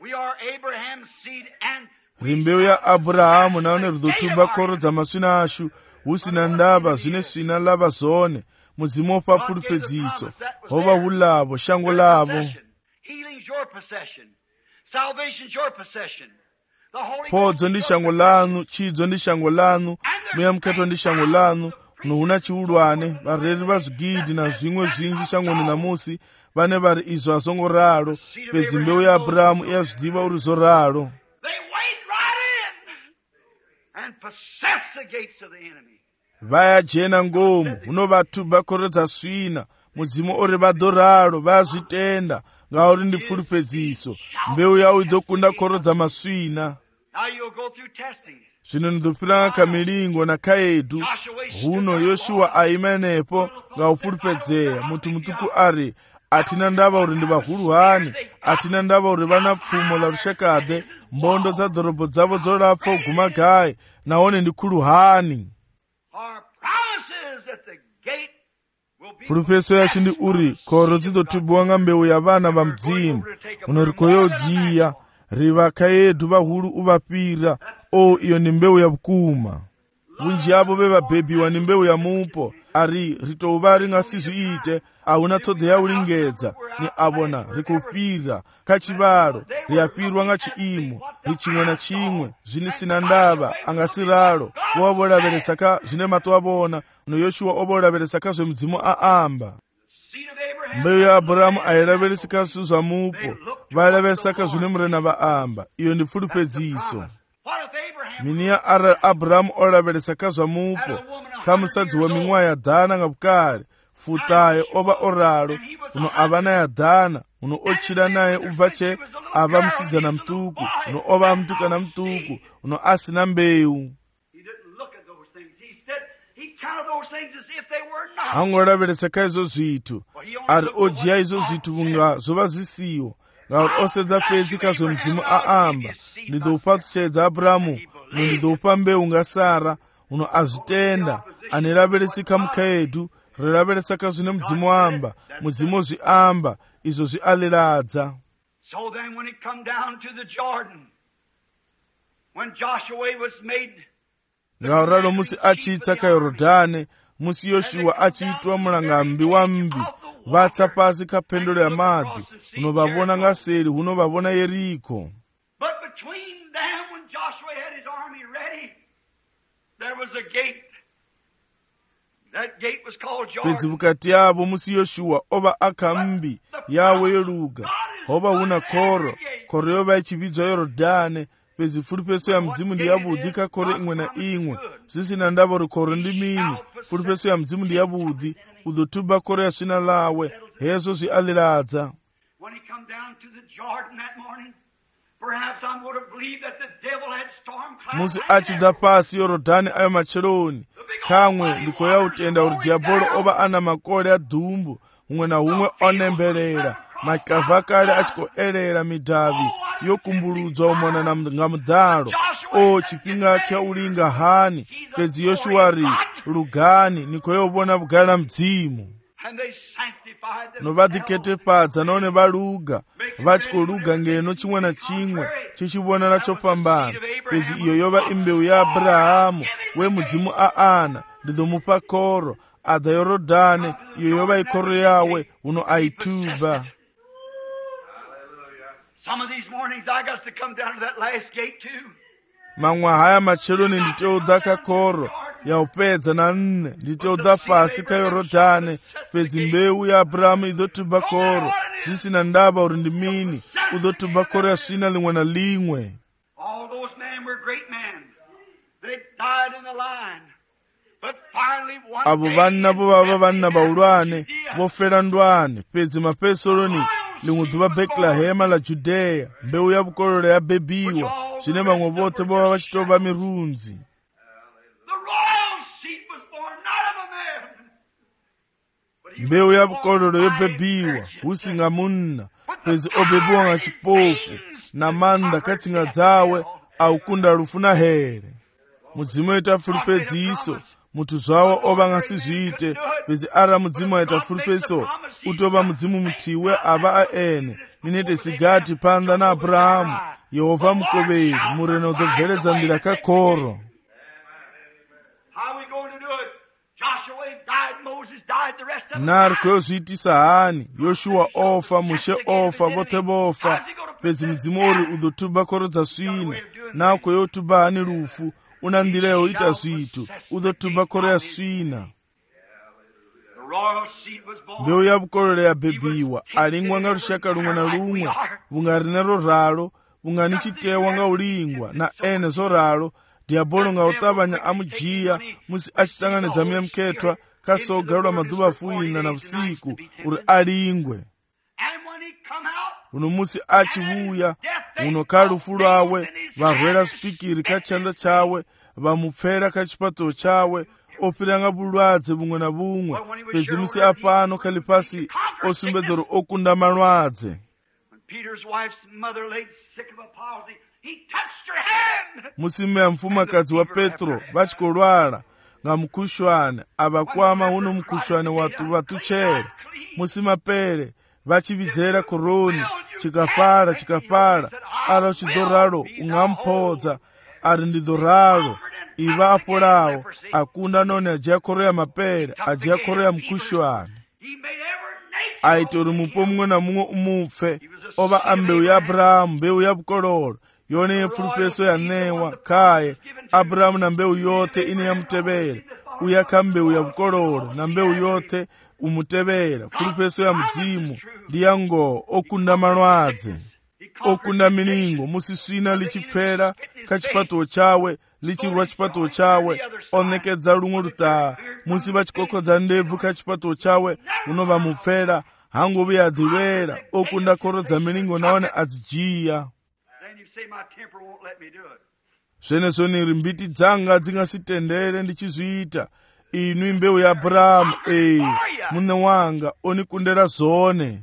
Rimbewu ya Abrahamu naone rudotuba koro dza maswina ashu husina ndaba zvine swina lava zone muzimo pa pulufedziso hova hulavo shango lavo. Podzo ndi shango lanu, chidzo ndi shango lanu, mweya mukatwa ndi shango lanu, nuhuna chiulwane, vareri vazvigidi na zvimwe zvinji shangoni namusi, vane vari izvo azongoraro, pedzi mbewu ya Abrahamu iyazvidiva uri zoraro. Vayajena ngomu, unovatuba koro dzasvina, mudzimo ori vadoraro, vayazvitenda, ngauri ndi pfulufedziso, mbewu yawo idokunda koro dzamasvina. Zvino ndopiranga kamilingo na kaedu, huno Yoshua aimenepo ngaupfulufedzeya, mutu mutuku ari, atina ndava uri ndi vahuluhani, atina ndava uri vana pfumo la rushakade, mbondo za dhorobho dzavo dzorapfa ugumagayi, naone ndi khuluhani. Pfulufeso yacho ndi uri koro dzidotubiwa nga mbewu ya vana va mdzimu unorikoyodziya riva kaedu vahulu uvapira o iyo ni mbewu ya bukuma. Vunji avo vevabhebiwa ni mbewu ya mupo ari ritouva ringasizviite auna todhe ya ulingedza ni avona rikupira kachivaro riyapirwa nga chiimo richimwe na chimwe zvinisina ndava angasiralo wavolaveresaka zvine mato avona no Yoshua ovolaveresaka zvemudzimu aamba. Mbewu ya Abrahamu ailaveresaka zva mupo vailaveresaka zvine murena vaamba iyo ndi pfulufedziso. Mini ya Abrahamu olaveresaka zva mupo kamusadzi wa ming'wa ya dhana nga vukale futaye ova oralo uno avana ya dhana uno ochira naye ubvache ava musidzana mtuku uno ova mtukana mtuku uno asina mbewu. Angolaveresaka izo zvitu ari ojiya izo zvitu vunga zova zisiwo ngauri osedza pedzi kazve mudzimu aamba ndidoupa tuchedza Abrahamu uno ndidoupa mbewu nga Sara uno azvitenda anelaveresika mukaedu rilaveresaka zvine mudzimu amba mudzimu zviamba izvo zvialeladza. So then when it come down to the Jordan, when Joshua was made ngauralo musi achitsa kayorodhane musi Yoshua achiitwa mulangambi wa mbi vatsa pasi kapendolo ya madzi unovavona nga seri unovavona Yeriko. But between them when Joshua had his army ready there was a gate. That gate was called Jordan. Pedzi vukati yavo musi Yoshua ova akambi yawe yoruga hova una koro yova ichividzwa Yorodhane pedzi pfulufeso ya mudzimu ndi yavudi kakoro imwe na imwe zvisina ndava uri koro ndi mini pfulufeso ya mudzimu ndi yavudi udotuba koro ya svina lawe hezvo zvialeladza. Musi achidza pasi Yorodhani ayo macheloni kamwe ndiko yautenda uri dhiabholo ova ana makole adhumbu umwe na umwe onemberera makava kale achikoerera midhavi yokumbuludzwa umona nga mudhalo o chipinga chaulinga hani pedzi Yoshua ri lugani niko yovona vugale na mudzimu novadhiketepadza naone valuga vachikoluga ngeno chimwe na chimwe chichivonana chopambana pedzi iyo yova imbewu ya Abrahamu wemudzimu aana ndidomupa koro adha Yorodhane iyo yova ikoro yawe uno aituba. Some of these mornings I got to come down to that last gate too. Mamwe haya macheloni nditeudza kakoro yaupedza na nne nditeudza pasi kayorodhane pedzi mbewu ya Abrahamu idotuba koro zvisina ndava uri ndi mini udotuba koro yasvina limwe na limwe. All those men were great men. They died in the line. abo vanna bo vava vanna vaulwane vofera ndwane pedzi mapesoloni limwe dzuva Betlehema la Judeya mbeu ya vukololo yabebiwa zvine vamwe vote vova vachitova mirunzi. Mbeu ya vukololo yobebiwa husinga munna pedzi obebiwa nga chipofu na manda katsinga dzawe aukunda lufu na here. Mudzimu aita fulupedziso mutu zvawo ova ngasizviite pedzi ara mudzimu aita fulupeso utova mudzimu mutiwe ava aene ninete sigati panda na Abrahamu Yehovha mukoveri mureno udobveredza ndira kakoro. Nari kuyozviitisa hani? Yoshua ofa, Moshe ofa, vote vofa pedzi mudzimu uri udotuba koro dzasvina nako yotuba hani rufu una ndira yoita zvitu udotuba koro yasvina. Mbeu ya vukololo yabebiwa alingwa nga rushaka rumwe na rumwe vunga rinero ralo vunga ni chitewa nga ulingwa na ene zoralo diabolo nga utavanya amujiya musi achitanganidza myamketwa kasogarula maduva fuina na usiku uri alingwe. Uno musi achivuya uno kalufu lwawe varwera spikiri kachanda chawe vamupfera kachipato chawe opiranga bulwadze bumwe na bumwe pedzi musi apano kali pasi osumbedzero okunda malwadze. Musi meya mfumakadzi wa Petro vachikolwala nga mukushwane avakwama uno mukushwane watu vatuchera musi mapere vachividzera koroni chikapala ara uchidoralo ungampodza ari ndidoralo iva apolawo akunda none ajiya koro ya mapere ajiya koro ya mukushwane aitori mupo mumwe na mumwe umupfe ova ambeu ya Abrahamu mbeu ya vukololo yone yefulupeso yanewa kaye Abrahamu na mbeu yote ine yamutevera uyaka mbeu ya vukololo na mbeu yote umutevera fulupeso ya mudzimu ndiyango okunda malwadze okunda milingo musiswina lichipfera kachipato chawe lichirwa chipato chawe onekedza lumwe lutaa musi vachikokodza ndebvu kachipato chawe unova mupfera hangovi yadhivera okunda koro dza milingo naone adzijiya. Zvenezvo niri mbiti dzanga dzingasitendere ndichizviita inwi mbeu ya Abrahamu mune wanga onikundera zone.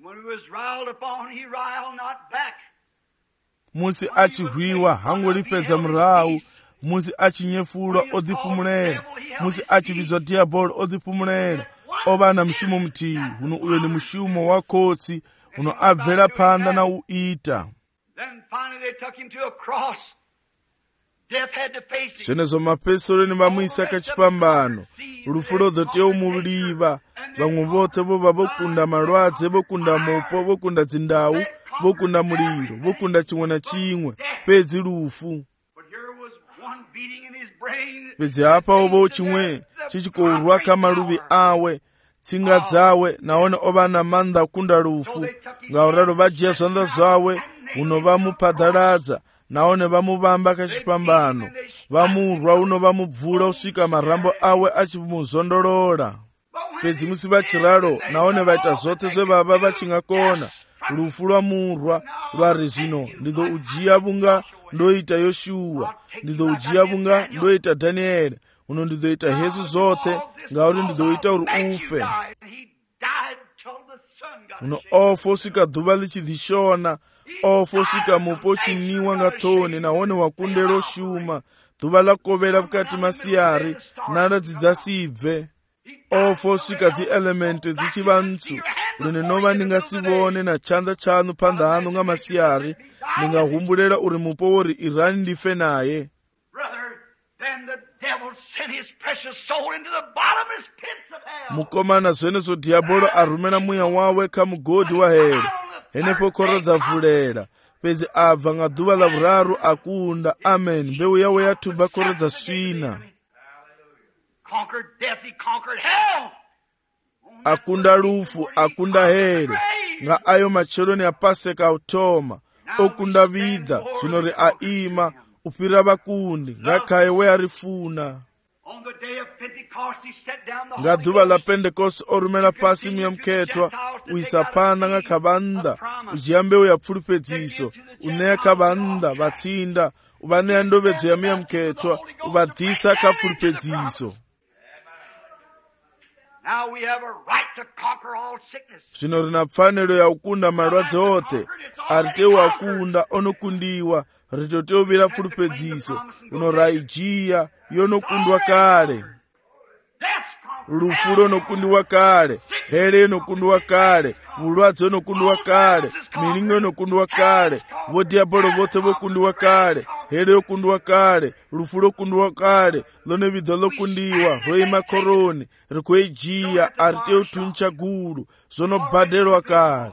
Musi achihwiwa hangolipedza murau musi achinyefulwa odhipumulera musi achividzwa diabolo odhipumulera ova na mushumo mutihi uno uyo ni mushumo wa kotsi uno abvera panda na uita. Zvenezvo mapesoroni vamuisa kachipambano rufu rodzoteya umuliva vamwe vote vova vokunda malwadze vokunda mopo vokunda dzindau vokunda muliro vokunda chimwe na chimwe pedzi rufu. Pedzi apa ovo chimwe chichikorwa kamaluvi awe tsinga dzawe naone ova na manda akunda rufu ngauraro vajiya zvanda zvawe uno vamupadhaladza naone vamuvamba kachipambano vamurwa uno vamubvura usvika marambo awe achimuzondolola. Pedzi musi vachiralo naone vaita zote zvevava vachingakona rufu rwamurwa rwari zvino ndidho ujiya vunga ndoita Yoshua ndidho ujiya vunga ndoita Danieli uno ndidhoita Yesu zote ngauri ndidhoita uri ufe uno ofo usvika dhuva lichidhishona ofo usvika mupo uchiniwa ngatoni naone wakundero shuma dhuva lakovera vukati masiyari naradzidza sibve ofo usvika dzielementi dzichiva ntsu rine nova ningasivone na chanda chanu panda hanu nga masiyari ningahumbulela uri mupo wori irani ndife naye. Mukomana zvenezvo diabolo arumena mweya wawe kamugodi wa here henepo koro dzavhulera pedzi abva nga dhuva lavuraru akunda. Amen. Mbeu yawe yatuba koro dzasvina akunda rufu akunda here nga ayo macheloni apaseka automa okunda vidha zvinori aima upira vakundi ngakaye wearifuna. On the day of nga duvha la pentekoste o rumela pasi muyamkhethwa u isa phanḓa nga kha vhannḓa u dzhia mbeu ya pfulufhedziso u ṋea kha vhannḓa vhatsinda u vha ṋea ndovhedzo ya muyamkhethwa u vha ḓisa kha pfulufhedziso. Zwino ri na pfanelo ya u kunda malwadze oṱhe a ri tei u a kunda o no kundiwa. Ri to tea u vhila pfulufhedziso uno ra i dzhia yo no kundwa kale, lufu lo no kundiwa kale, hele yo no kundiwa kale, vhulwadze no kundiwa kale, milingo no kundiwa kale, vhodiabolo vhoṱhe vho kundiwa kale, hele yo kundiwa kale, lufu lo kundiwa kale, ḽone vhiḓo ḽo kundiwa ro ima khoroni ri khou i dzhia a ri tei u thuntsha gulu zwo no badelwa kale.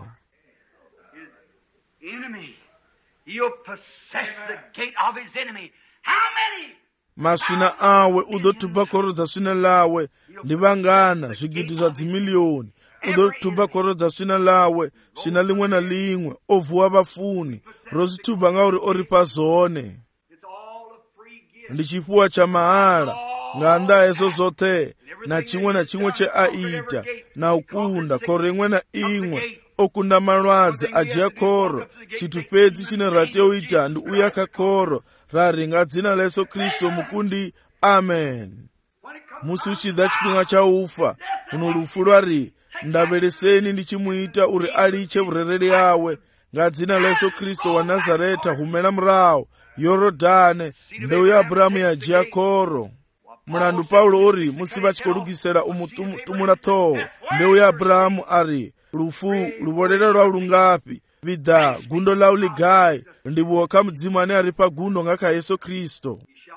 Maswina awe u ḓo thuba khoro dza swina ḽawe. Ndi vhangana zwigidi zwa dzimiliyoni. U ḓo thuba khoro dza swina ḽawe swina ḽiṅwe na ḽiṅwe o vuwa vhafuni ro zwi thuba ngauri o ri fha zwone. Ndi tshifhiwa tsha mahala nga nnḓa hezwo zwoṱhe na tshiṅwe na tshiṅwe tshe a ita na u kunda khoro iṅwe na iṅwe. O kunda malwadze a dzhia khoro. Tshithu fhedzi tshine ra tea u ita ndi uya kha khoro ra ri nga dzina ḽa Yesu Kristo mukundi, amen. Musi u tshi ḓa tshifhinga tsha ufa uno lufu lwa ri ndavheleseni ndi tshi mu ita uri a litshe vhurereli yawe nga dzina ḽa Yesu Kristo wa Nazareta. Humela murahu Yorodane, mbeu ya Abrahamu ya dzhia khoro. Mulandu Paulo ori musi vha tshi khou lugisela u mutumula ṱhoho, mbeu ya Abrahamu a ri lufu luvholela lwa lungafhi, vhiḓa gundo ḽau ḽi gai, ndivhuwo kha mudzimu ane a ri fha gundo nga kha Yesu Kristo.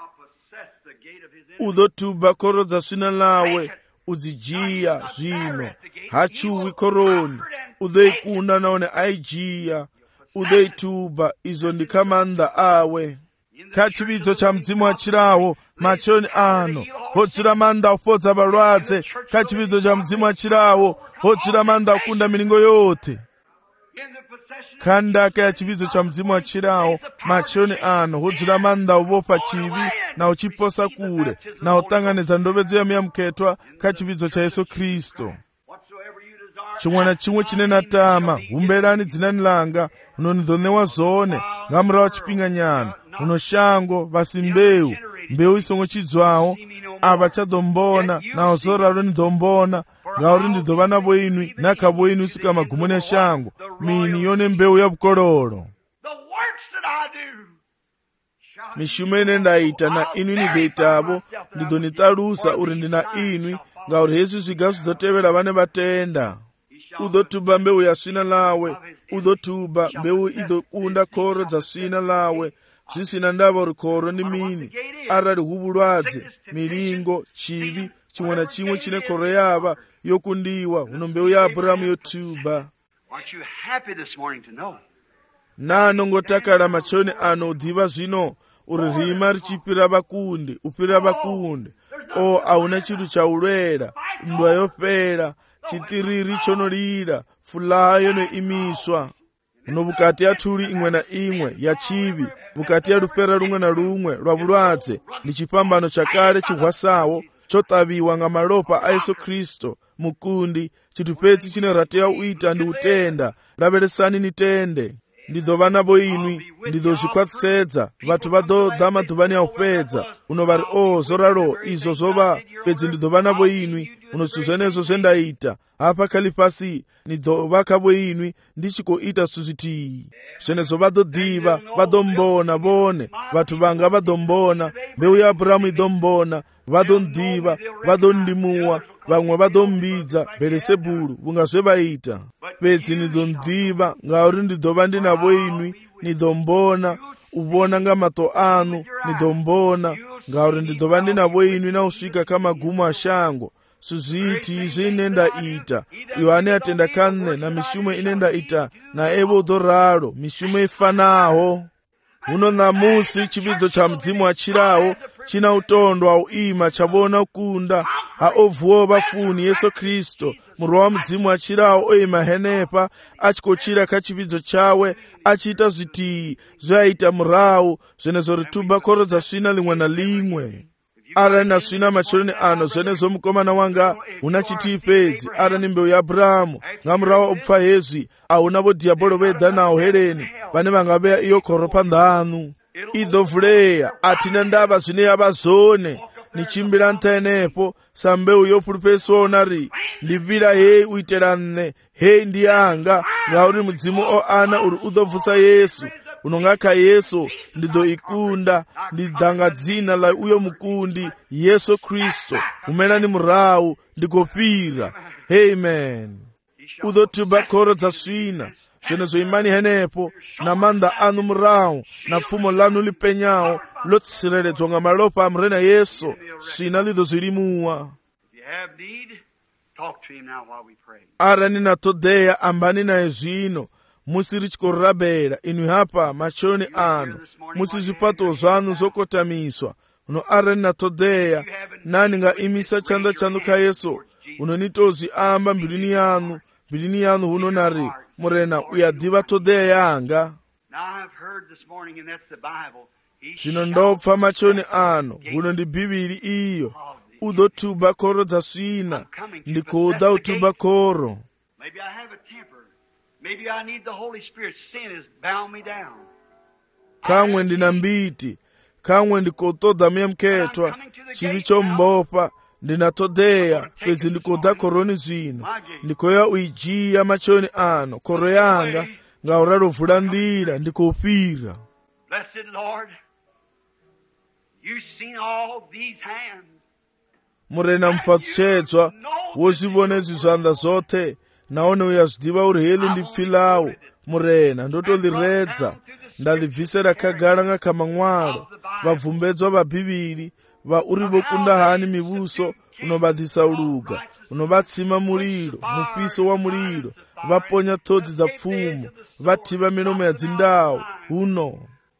U ḓo thuba khoro dza swina ḽawe u dzi dzhia zwino ha tshuwi khoroni. U ḓo i kunda nahone a i dzhia u ḓo i thuba. Izwo ndi kha maanḓa awe. Kha tshivhidzo tsha mudzimu wa tshilaho matshoni ano ho dzula maanḓa a u fhodza vhalwadze. Kha tshivhidzo tsha mudzimu wa tshilaho ho dzula maanḓa a u kunda milingo yoṱhe. Kha ndaka ya tshivhidzo tsha mudzimu wa tshilaho matshoni ano ho dzula maanḓa a u vhofha tshivhi na u tshi posa kule na u ṱanganedza ndovhedzo ya muyamkhethwa kha tshivhidzo tsha Yesu Kristo. Tshiṅwe na tshiṅwe tshine na tama humbelani dzinani langa uno ni ḓo ṋewa zwone nga murahu tshifhinga nyana. Uno shango vhasi mbeu i songo tshidzwaho a vha tsha ḓo mbona naho zwo ralo ni ḓo mbona ngauri ndi ḓo vha na vhoinwi na kha vhoinwi u swika magumoni a shango. Mini yone mbeu ya vhukololo. Mishumo ine nda ita na inwi ni ḓo itavho ndi ḓo ni ṱalusa uri ndi na inwi ngauri hezwi zwiga zwi ḓo tevhela vhane vha tenda. U ḓo thuba mbeu ya swina ḽawe. U ḓo thuba mbeu i ḓo kunda khoro dza swina ḽawe zwi sina ndavha uri khoro ndi mini. Arali hu vhulwadze, milingo, tshivhi, tshiṅwe na tshiṅwe tshine khoro yavha yo kundiwa huno mbeu ya Abrahamu yo thuba. Na nongo takala matshoni ano u ḓivha zwino uri rima ri tshi fhira vhakundi u fhira vhakundi. O a huna tshithu tsha u lwela, nndwa yo fhela, tshitiriri tsho no lila, fulaha yo no imiswa. No vhukati ha thuli iṅwe na iṅwe ya tshivhi, vhukati ha lufhera luṅwe na luṅwe lwa vhulwadze, ndi tshifhambano tsha kale tshihwasaho tsho ṱavhiwa nga malofha a Yesu Kristo mukundi. Tshithu fhedzi tshine ra tea u ita ndi u tenda. Lavhelesani ni tende. Ndi ḓo vha na vhoinwi, ndi ḓo zwi khwaṱhisedza. Vhathu vha ḓo ḓa maḓuvhani a u fhedza uno vha ri zwo ralo izwo zwo vha fhedzi ndi ḓo vha na vhoinwi. Uno zwithu zwenezwo zwe nda ita hafha kha ḽifhasi ni ḓo vha kha vhoinwi ndi tshi khou ita zwithu zwithihi. Zwenezwo vha ḓo ḓivha, vha ḓo mbona vhone. Vhathu vhanga vha ḓo mbona, mbeu ya Abrahamu i ḓo mbona, vha ḓo nḓivha, vha ḓo ndimuwa, vhaṅwe vha ḓo mbidza Belesebulu vhunga zwe vha ita. Fhedzi ni ḓo nḓivha ngauri ndi ḓo vha ndi na vhoinwi. Ni ḓo mbona, u vhona nga maṱo aṋu, ni ḓo mbona ngauri ndi ḓo vha ndi na vhoinwi na u swika kha magumo a shango. Zwizwithi zwine nda ita Yohane a tenda kha nṋe na mishumo ine nda ita na evo u ḓo ralo mishumo i fanaho. Huno ṋamusi tshivhidzo tsha mudzimu wa tshilaho tshina u tondwa u ima tsha vhona u kunda ha o vuwaho vhafuni Yesu Kristo murwa wa mudzimu wa tshilaho o ima henefha a tshi khou tshila kha tshivhidzo tshawe a tshi ita zwithihi zwe a ita murahu zwenezwo ri thuba khoro dza swina ḽiṅwe na ḽiṅwe. arali na swina macheloni ano zvenezo mukomana wanga una chitipedzi arani mbeu ya Abrahamu nga murawo opfa hezwi ahuna vo diabolo vedha nawo heleni vane vangaveya iyo khoro phanḓa anu iḓo vuleya athina ndava zwine yavha zwone ni tshimbila nṱha enepo sa mbeu yo pfulufhesiwaho nari ndi vhila hei u itela nṋe hei ndi yanga ngauri mudzimu o ana uri u ḓo vusa Yesu unonga kha Yesu ndi ḓo ikunda ndi ḓa nga dzina ḽa uyo mukundi Yesu Kristo humelani murahu ndi khou fhira. Amen. U ḓo thuba khoro dza swina zwenezwo imani henepo na maanḓa anu murahu na pfumo lanu lipenyaho lo tsireledzwa nga malofha a murena Yesu swina ḽi ḓo zwilimuwa. Arani na ṱoḓeya ambani naye zwino musi ri tshi khou rabela inwi hapa macheloni ano musi zwifhaṱuwo zwaṋu zwo kotamiswa uno arani na ṱoḓeya nani nga imisa tshanḓa tshaṋu kha Yesu uno ni tou zwi amba mbiluni yanu huno nari murena u ya ḓivha ṱoḓeya yanga. Zwino ndo pfa macheloni ano huno ndi Bivhili iyo u ḓo thuba khoro dza swina ndi khou ḓa u thuba khoro. Kamwe ndi na mbiti kamwe ndi khou ṱoḓa muyamkhethwa chivi tsho mbofha ndi na ṱoḓeya fhedzi ndi khou ḓa khoroni zwino ndi khou ya u i dzhia macheloni ano khoro yanga nga u ralo vula nḓila ndi khou fhira. Murena mphaṱutshedzwa wo zwi vhona ezwi zwanḓa zwoṱhe nahone uya zwiḓivha uri heḽi ndi pfi ḽawu murena ndo to ḽiredza nda ḽi bvisela khagala nga kha maṅwalo vhabvumbedzwa vha Bivhili vha uri vho kunda hani mivhuso uno vha ḓisa uluga uno vha tsima mulilo mufhiso wa mulilo vha ponya ṱhodzi dza pfumo vha thivha milomo ya dzindawu huno.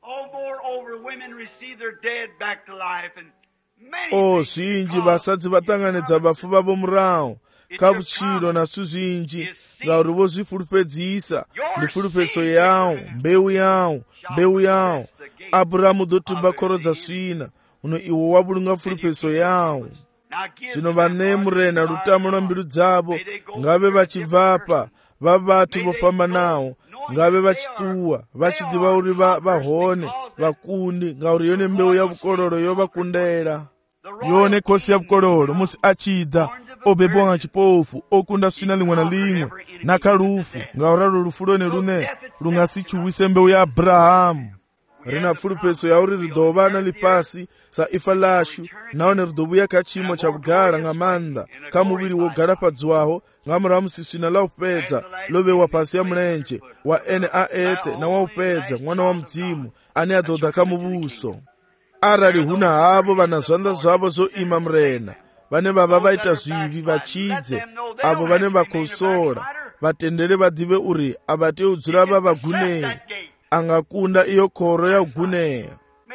O zwinji vhasadzi vha ṱanganedza vhafu vhavho murahu kha vhutshilo na zwithu zwinji ngauri vho zwi fulufhedzisa ndi fulufhedzo yawu mbeu yawu Abrahamu ḓo thuba khoro dza swina uno iwo wa vhulunga fulufhedzo yawu. Zwino vhaṋee murena lutamo lwa mbilu dzavho ngavhe vha tshi bvafha vha vhathu vho fhambanaho ngavhe vha tshi ṱuwa vha tshi ḓivha uri vha hone vhakundi ngauri yone mbeu ya vhukololo yo vha kundela. Yone khosi ya vhukololo musi a tshi ḓa o bebiwa nga tshipofu o kunda swina ḽiṅwe na ḽiṅwe na kha lufu ngauralo lufu lwone lune lu nga si tshuwise mbeu ya Abrahamu. Ri na fulufhedzo ya uri ri ḓo vha na ḽifhasi sa ifa ḽashu nahone ri ḓo vhuya kha tshiimo tsha vhugala nga maanḓa kha muvhili wo galafhadzwaho nga murahu musi swina ḽa u fhedza ḽo vheiwa fhasi ya mulenzhe wa ene a eṱhe na wa u fhedza ṅwana wa mudzimu ane a ḓo ḓa kha muvhuso. Arali hu na havho vha na zwanḓa zwavho zwo ima murena vhane vha vha ita zwivhi vha tshidze avho vhane vha khou sola vhatendele vha ḓivhe uri a vha tei u dzula vha vhagunea a nga kunda iyo khoro ya u gunea.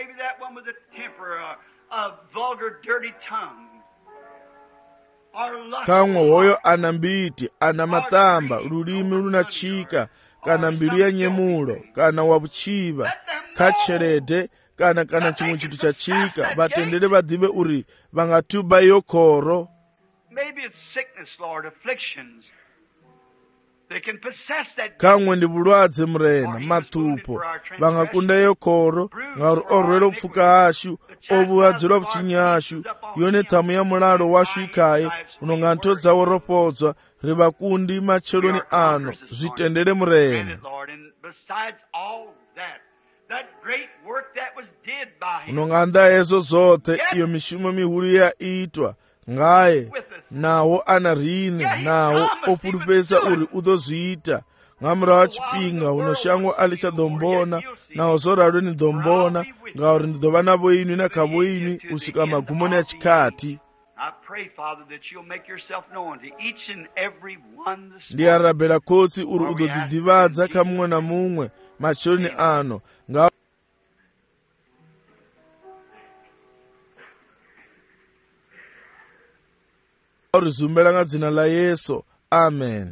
Kamwe hoyo ana mbiti ana maṱamba lulimi luna tshika kana mbilu ya nyemulo kana wa vhutshivha kha tshelede kana tshiṅwe tshithu tsha tshika vhatendele vha ḓivhe uri vha nga thuba iyo khoro. Kamwe ndi vhulwadze murena maṱhupho vha nga kunda iyo khoro ngauri o rwela u pfuka hashu o vhuhadzelwa vhutshinyi hashu yone ṱhamu ya mulalo washu i khaye uno nga ntho dzawo ro fhodzwa ri vhakundi macheloni ano zwitendele murena. Uno nga nnḓa hezwo zwoṱhe iyo mishumo mihulu ya itwa ngaye naho ana riṋe naho o fulufhesa uri u ḓo zwi ita nga murahu ha tshifhinga uno shango a ḽi tsha ḓo mbona naho zwo ralo ni ḓo mbona ngauri ndi ḓo vha na vhoinwi na kha vhoinwi u swika magumoni a tshikhathi. Ndi a rabela khotsi uri u ḓo ḓiḓivhadza kha muṅwe na muṅwe macheloni ano nga uri zumbela nga dzina ḽa Yesu. Amen.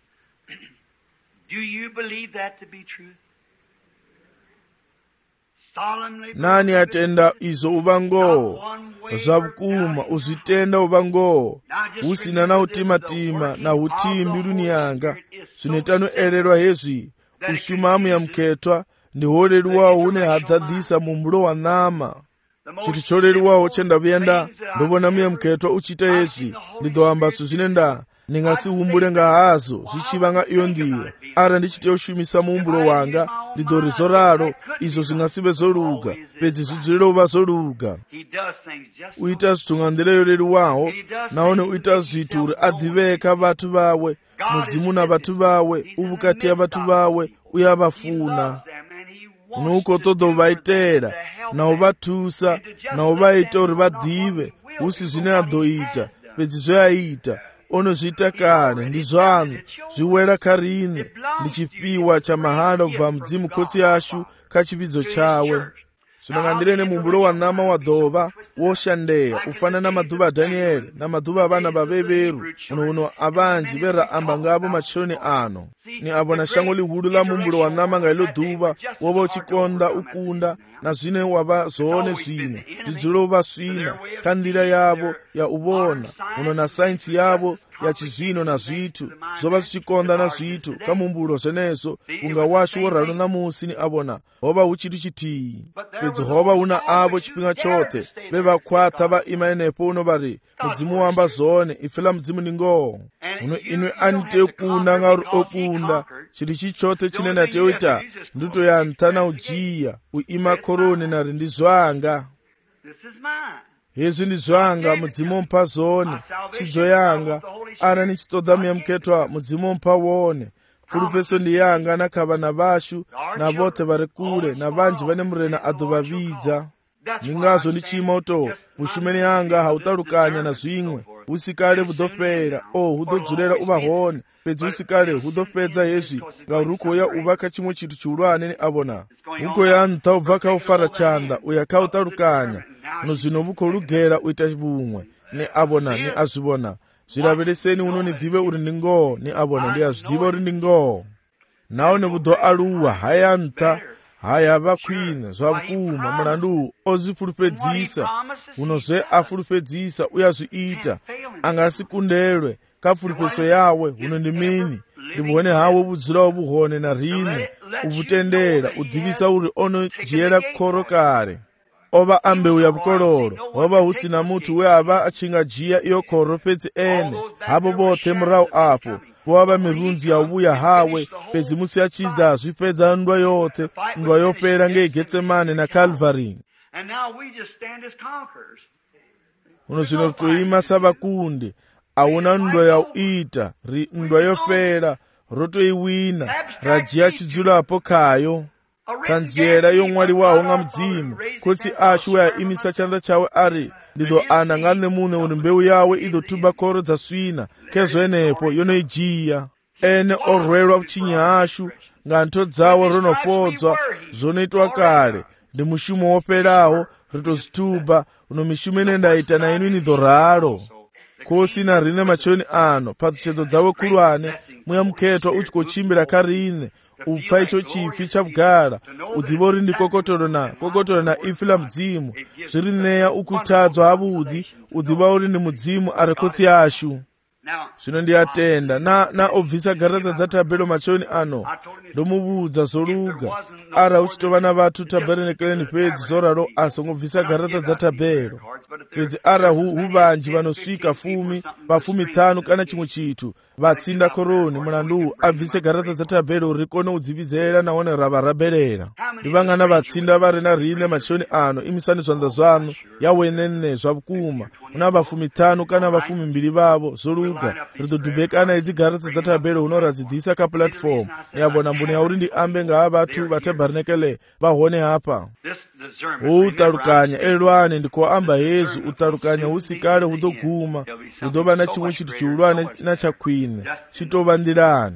Do you believe that to be true? nani atenda izo ubango zabukuma uzitenda ubango usina na utimatima na utimbi duniyanga sinetano ererwa hezwi usumamu ya mketwa ndi holerwawo une hadhadhisa mumbulo wa nama chiti cholerwawo chenda byenda ndobonamu ya mketwa uchita hezwi ndidhoambaso zinenda ningasihumbule nga hazo zichivanga iyo ndiyo ara ndichite ushumisa mumbulo wanga lidori zoraro izo zingasibe zoluga pedzi zidzulova zoluga uita zitungandire yoleru wawo naone uita zitu uri adhiveka batu bawe muzimu na batu bawe ubukati ya batu bawe uyabafuna nuko todo baitera na ubatusa na ubaita uri badhive usi zine adoita pedzi zoyaita ono zitakane ndi zanu ziwera karine ndi chipiwa cha mahalo va mdzimu kotsi ashu kachipidzo chawe sunangandirene mumbulo wa nama wa dova woshandeya ufana na maduba Danieli na maduba abana babeberu uno abanji bera amba ngabo machoni ano ni abona shango lihulu la mumbulo wa nama ngailo duba woba uchikonda ukunda na zwine waba zoone zwino zidzulova swina kandila yabo ya ubona uno na sainsi yabo ya chizwino na zwitu zoba zichikonda na zwitu kamumbulo zenezo kunga washu woralo na musi ni abona hoba uchitu chiti pedzi hoba una abo chipinga chote beba kwata ba imaenepo uno bari mudzimu wamba zone ifela mdzimu ningo uno inwe ante kunda ngaru okunda chili chichote chinena teoita nduto ya ntana ujia uima korone nari ndi zwanga yezu ndi zwanga mudzimu mpa zone chidzo yanga ana ni chitodamu ya mketwa mudzimu mpa wone fulupeso ndi yanga nakava na bashu na bote bari kule na banji bane murena adobabidza ningazo ndi chimoto bushumeni yanga hautalukanya na zwimwe usikale budofera hudodzulera ubahone pedzi usikale hudofedza hezvi ngauruko ya uvaka chimwe chitu chiulwane ni abona uko ya nta uvaka ufara chanda uyakautalukanya no zvino vuko lugera uita bumwe ni abona ni azvibona zvilavereseni uno ni dhive uri ningo ni abona ndi azvidiva uri ningo nawo ne budo aluwa haya nta haya vakwina zvakuma mulandu ozifulufedzisa uno zve afulufedzisa uyazviita angasikundelwe kafulufeso yawe uno ndi mini ndibuone hawo budzirawo buhone na rine ubutendera udhivisa uri ono jera khoro kare oba ambeu ya bukololo oba husina mutu we aba achingajiya iyo khoro pedzi ene habo bote murau apo waba mirunzi ya ubuya hawe pedzi musi achida zvipedza ndwa yote ndwa yopera ngegetsemane na Calvary uno zvino toima sabakunde auna ndwa ya uita ndwa yopera rotoiwina rajia chidzulapo kayo kanziyera yomwali wawo nga mdzimu kutsi ashu waya imisa chanda chawe ari ndido ana ngane mune uni mbeu yawe ido tuba koro za swina kezo enepo yono ijiya ene orwelwa kuchinya ashu nga nto dzawo ronopodzwa zonoitwa kale ndi mushumo woperawo ritozituba uno mishumo inendaita na inu nido raro kosina rine machoni ano patsuchedzo dzawo kulwane muya mketwa uchikochimbira karine upfa icho chifi chabugara udhivori ndi kokotoro na ifi la mdzimu zviri neya ukutadzwa abudhi udhiva uri ndi mudzimu ari kotsi ashu zvino ndiyatenda na obvisa garadza dzatabhero machoni ano ndomubudza zoluga ara uchitova na vatu taberenekeleni pedzi zoraro asongobvisa garadza dzatabhero pedzi ara huvanji vanosvika 10 pafumi 5 kana chimwe chitu vatsinda koroni mulandu abvise garadza dzatabhero rikone udzividzera naone rava raberera ndivangana vatsinda vari na rine machoni ano imisani zvanza zvanu yawenene zvabukuma una vafumi 5 kana vafumi 2 vavo zoluga ritodhubekana idzi garadza dzatabhero unoradzidzisa kaplatform yabona mbune yauri ndi ambe ngava vatu vatabharnekele vahone hapa utalukanya elwane ndikoamba yezu utalukanya usikale hudoguma hudova na chimwe chitu chiulwane na chakwine chitova ndirani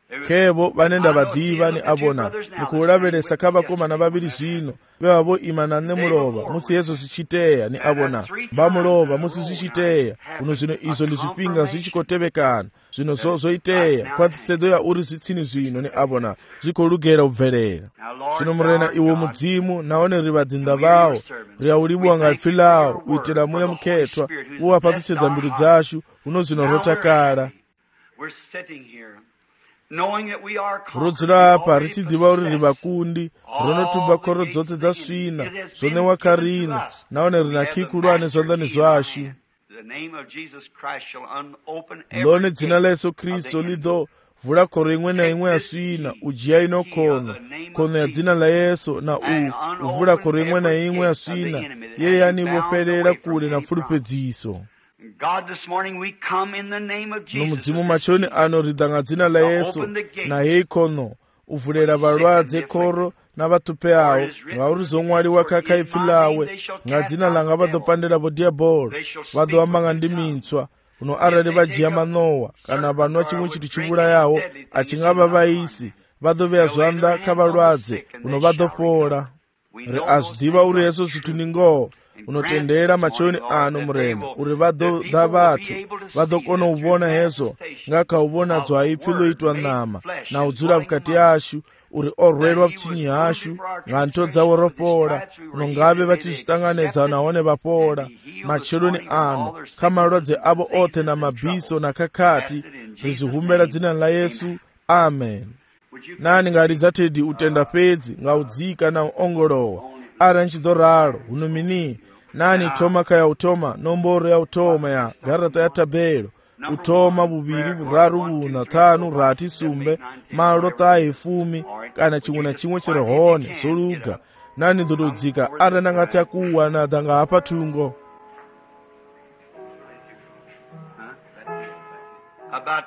kebo banenda badiva ni abona nikulavelesa kavakomana vaviri zvino vevavo imana nemulova musi yezo zvichiteya ni abona vamulova musi zvichiteya kuno zvino izvo ndi zvipinga zvichikotevekana zvino zoiteya kwatisedzo ya uri zvitsini zvino ni abona zvikolugera ubverera zvino murena iwo mudzimu naone rivadzinda vavo riauliwa ngapfi lawo uitira muye mukhetwa uwapatuchedza mbilu dzashu uno zvino rotakala rodzula apa richidziva uri rivakundi ronotumba khoro dzose dzasvina zvone wakarina naone rina khikulwane zvandani zvashu lone dzina la Yesu Kristu lidovhura khoro imwe naimwe yasvina ujiya inokhono khono ya dzina la Yesu na uvhura khoro imwe naimwe yasvina yeye yanivoperera kule na fulupedziso nomudzimu machoni ano ridanga dzina la Yesu na heikono uvhurera valwadze khoro navatupe avo ngauri zomwari wakakaifilawe nga dzina langa vadopandira vodhiabholo vadoambanga ndi mintswa uno arali vajiya manowa kana vanwa chimwe chitu chivulayawo achingava vaisi vadoveya zvanda kavalwadze uno vadopora ri azvidiva uri yeso zvitu ningoho unotendera machoni ano murena uri vadoda vathu vadokona uvona hezvo ngakauvona dzwaipfi loitwa nama na udzura vukati ashu uri orwelwa vuchinyi hashu ng'anto dzawo ropora unongave vachizvitanganedza naone vapora macheloni ano kamalwadze avo othe na mabhiso na kakati rizihumbera dzina la Yesu amen nani ngalidzatedi utenda pedzi ngaudzika na ongolowa ara nchidoralo unumini nani toma kaya utoma nomboro ya utoma ya garata ya tabelo utoma bubiri buraru buna thanu rati sumbe malo tayi fumi kana chimwe na chimwe chirihone soluga nani ndododzika ara nangati akuwa na danga apa tungo about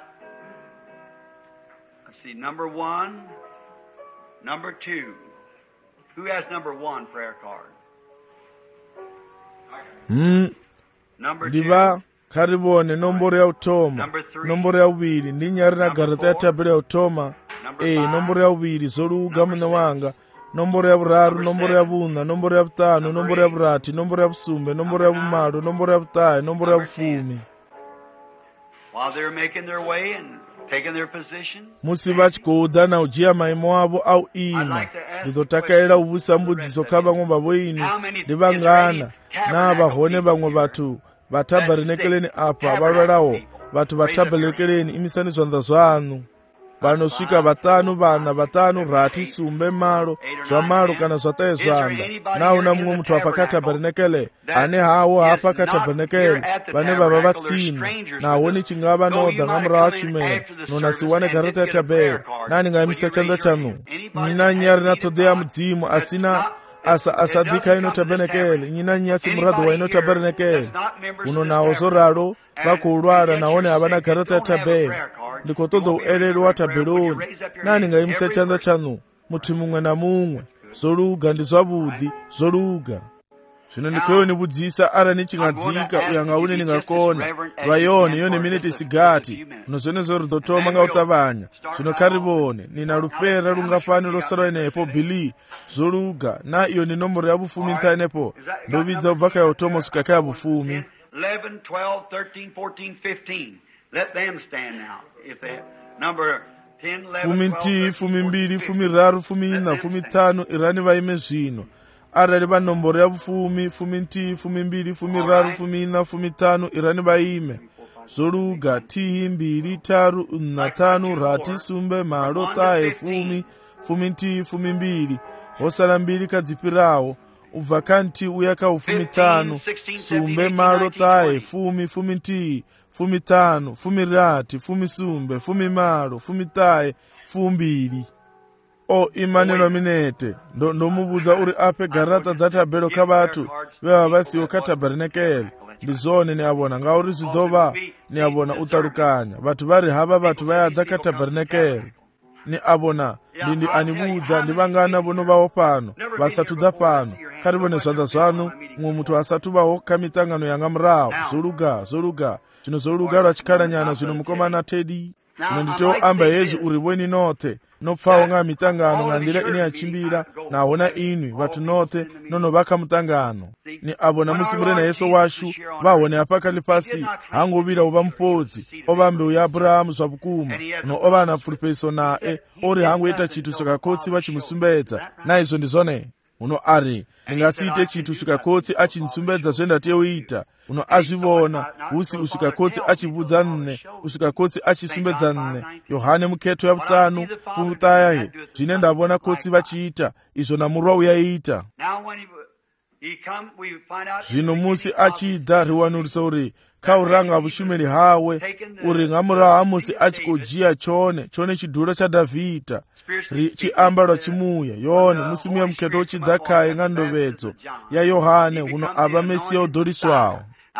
let's see number 1 number 2 who has number 1 prayer card ndiva karibone nomboro ya utoma nomboro ya uviri ndinyari na garata ya tabelo ya utoma nomboro ya uviri zoluga mune wanga nomboro ya vuraru nomboro ya vuna nomboro ya vutanu nomboro ya vurati nomboro ya vusumbe nomboro ya vumalu nomboro ya vutayi nomboro ya vufumi while they're making their way and taking their positions musi vachikuudza na ujiya maimo avo au ima ndidotakaira uvusa mbudziso ka vamwe vavo inu ndi vangana na vahone vamwe vathu vataberenekeleni apa valwalawo vathu vataberenekeleni imisani zvanda zvanu vanosvika vatanu vana vatanu rati sumbe malo zvamalo kana zvataye zvanda nauna mumwe muthu apakataberenekele ane hawo haapakataberenekele vane vava vatsini nahoni chingava nodha ngamura wachumera nonasiwane garata ya tabelo nani ngaimisa chanza chanu nyinanyari na todeya mudzimu asina asadhika inotaberenekele nyinanyasi muradho wa inotaberenekele uno nawo zoralo vakuulwala naone havana garata ya tabelo ndikotodo uelelo wa tabeloni nani ngaimisa chanza chanu muthi mumwe na mumwe zoluga ndi zwavudi zoluga zvino ndikeyo nibudzisa ara nichingadzika uyanga une ningakona vayoni yone minute isigati nozvene zoridotoma ngautavanya zvino karibone nina lupera lungapani losara inepo bili zoluga na iyo ni nomboro ya vufumi nthanepo ndovidza ubva kaya utoma swika kaya vufumi 11 12 13 14 15 let them stand now if they number 10 11 fumi nti fumi mbili fumi raru fumi ina fumi tano irani vaime zvino arali va nomboro ya vufumi fumi nti fumi mbili fumi raru fumi ina fumi tano irani vaime zoluga tihi mbili taru na tanu rati sumbe malo taye fumi fumi nti fumi mbili hosala mbili kadzipirawo ubva kanti uya ka ufumi tano sumbe malo taye fumi fumi nti fumi tano fumi rati fumi sumbe fumi malo fumi taye fumbili imanilo minete ndomubudza uri ape garata dzatabelo ka vathu veva vasiwo ka taberenekele ndi zone ni avona ngauri zvidova ni avona utalukanya vathu vari hava vathu vayadza ka taberenekele ni avona ndindi anibudza ndi vangana vono vawo pano vasatudza pano karivone zvanda zvanu mumwe muthu asatu vawo ka mitangano yanga murawo zoluga zvino zoluga lwachikhalanyana zvino mukomana Teddy zvino nditoamba yezu uri bweni nothe nopfawo nga mitangano nga ndira ine yachimbira naona inwi vatu nothe nono vaka mutangano ni abo na musi murena yesu washu vahone apakali pasi hangovira uva mupodzi ovambe uya Abrahamu zvavukuma no ova na fulipeso nae ori hangoita chitu svakakotsi vachimusumbedza naizvo ndizvone uno ari ndingasiite chitu svikakotsi achinsumbedza zvendateuita uno azvivona usi usvikakotsi achibvudza nne usvikakotsi achisumbedza nne Yohane muketo yavutanu pfumutayahe zvine ndavona kotsi vachiita izvo namurwa uyaita zvino musi achidha riwanuriso uri kauranga vushumiri hawe uri ngamura hamusi achikojiya chone chidhuro chaDhavhidha chiambalo chimuya yone musimuya muketo uchidhakaye nga ndovedzo ya Yohane uno ava Mesiya udhoriswawo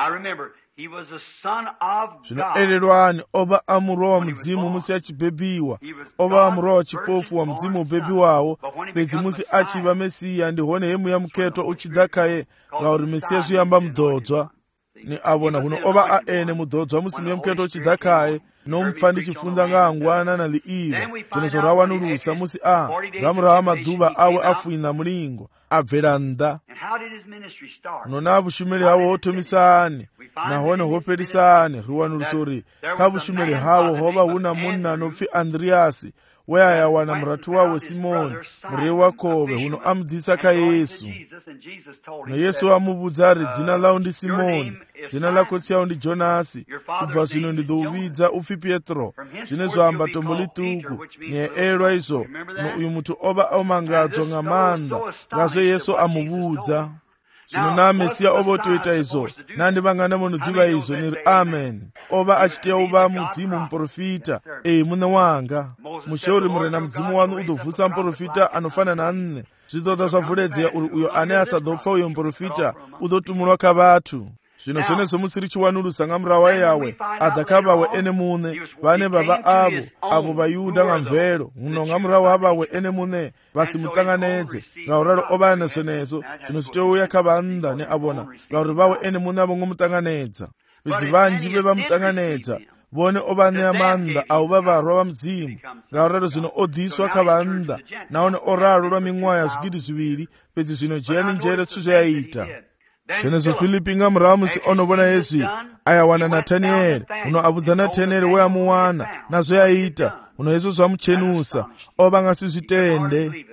zvino ererwani ova amurwa wa mudzimu musi achibhebiwa ova amurwa wa chipofu wa mudzimu ubhebiwawo pedzi musi achiva Mesiya ndihone hemuya muketo uchidhakaye ngauri Mesiya zviyamba mudhodzwa ni avona kuno ova aene mudhodzwa musimuya muketo uchidhakaye nomupfa ndichifunza ngangwana na liiva zvino zvorawanurusa musi ngamuraha madhuva awe afuina mulingo abvera nda nona vushumiri havo hotomisani nahone hoperisani riwanurusori kavushumiri havo hova huna munhu anopfi Andriasi weayawana muratu wawe Simoni murei wakove huno amudzisa kaYesu noYesu amubvudza ari dzina lau ndi Simoni dzina lako tsiyawo ndi Jonasi kubva zvino ndidouvidza upfi Petro zvine zvoamba tombo lituku neerwa izvo no uyu mutu ova omangadzwa ngamanda ngazve Yesu amubvudza zvino na Mesiya ova otoita izvo nandi vangana munodziva izvo niri amen ova achiteya uva mudzimu muprofita mune wanga musheuri murena mudzimu wanu udovhusa muprofita anofanana nne zvidoda zvavhuredzera uri uyo ane asadopfa uyo muprofita udotumulwa kavatu zvino zvenezvo musiri chiwanurusa ngamurawa yawe adhakavawe ene mune vane baba avo vayuda ngamvero uno ngamurawa vawe ene mune vasimutanganedze ngauraro ova nezvenezvo zvino zvitouya kavanda neavona ngauri vawe ene mune avo ngomutanganedza pedzi vanji vevamutanganedza vone ova neamanda avo vavarwa vamudzimu ngauraro zvino odhiswa kavanda naone oralo rwaming'waya zvigidi zviviri pedzi zvino jeyani njere tsuzvayaita zvenezvo Filipi ngamuraha musi onovona Yesu ayawana Natanieri uno abvudza Natanieri weamuwana nazvo yaita uno Yesu zvamuchenusa ova ngasizvitende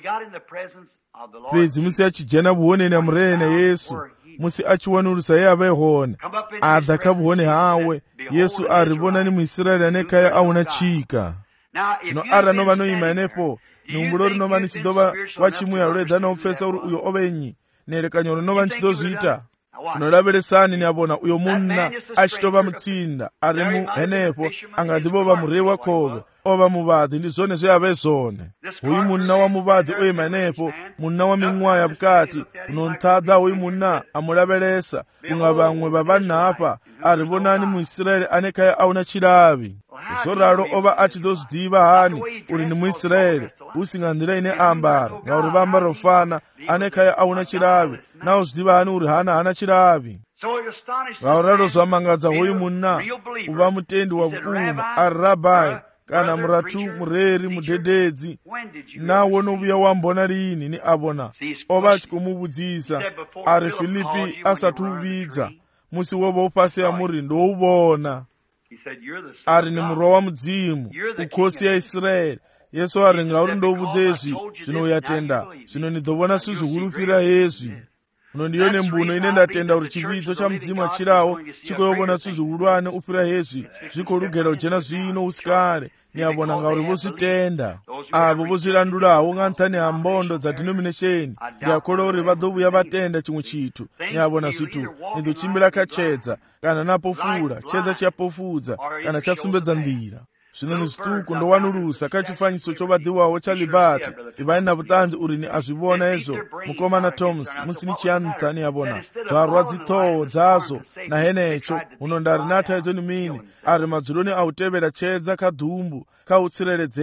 pedzi musi achijena vuoneni amurene Yesu musi achiwanurusa iye avaihona adhakavuone hawe Yesu arivonani muIsraeri anekaya auna chika zvino ari anova noima nepo niumbulo rinova nichidova wachimuya ruredza naupfesa uri uyo ovenyi nerekanyo rinova nichidozviita tinoraveresani neavona uyo munna achitova mutsinda ari muhenepo angadivova murei wakove ova muvadhi ndizvone zveave zvone uyu munna wamuvadhi oima nepo munna waming'waya vukati unontadza uyu munna amuraveresa kunga vamwe vavanhapa arivonani muIsraeri anekaya auna chilavi zoraro ova achidozvidiva hani uri ni muIsraeri usingandira ine ambaro ngauri vambara rofana anekaya auna chilavi nawo zvidiva hani uri hana chilavi ngauraro zvamangadza hoyu munna uva mutendi wavukuma ari Rabhai kana muratu mureri mudhedhedzi nawo novuya wambona rini ni avona ova achikomuvudzisa ari Filipi asati uvidza musi wova upasi yamuri ndouvona ari ni murwa wa mudzimu ukosi ya Israeri Yesu ari ngauri ndovudze izvi zvino uyatenda zvino nidovona sizvihurufira yezvi uno ndiyo nembuno ine ndatenda kuti chividzo chamudzimu achirawo chikoyovona sizvihurwane upira yezvi zvikorugera ujena zvino usikare niavona ngauri vozvitenda avo vozvirandurawo ngantani hambondo dzadenomination ndiakora uri vadovuya vatenda chimwe chitu niavona zvitu nidochimbira kachedza kana napofura chedza chapofudza kana chasumbedza ndira zvino nizvituku ndowanurusa kachifanyiso chovadhiwawo chaLibati ivaina vutanzi uri ni azvivona izvo mukomana Thomas musini chianita niavona dzvarwa dzitowo dzazo nahenecho uno ndari nata idzo ni mini ari madzuroni autevera chedza kadhumbu kautsireredzeya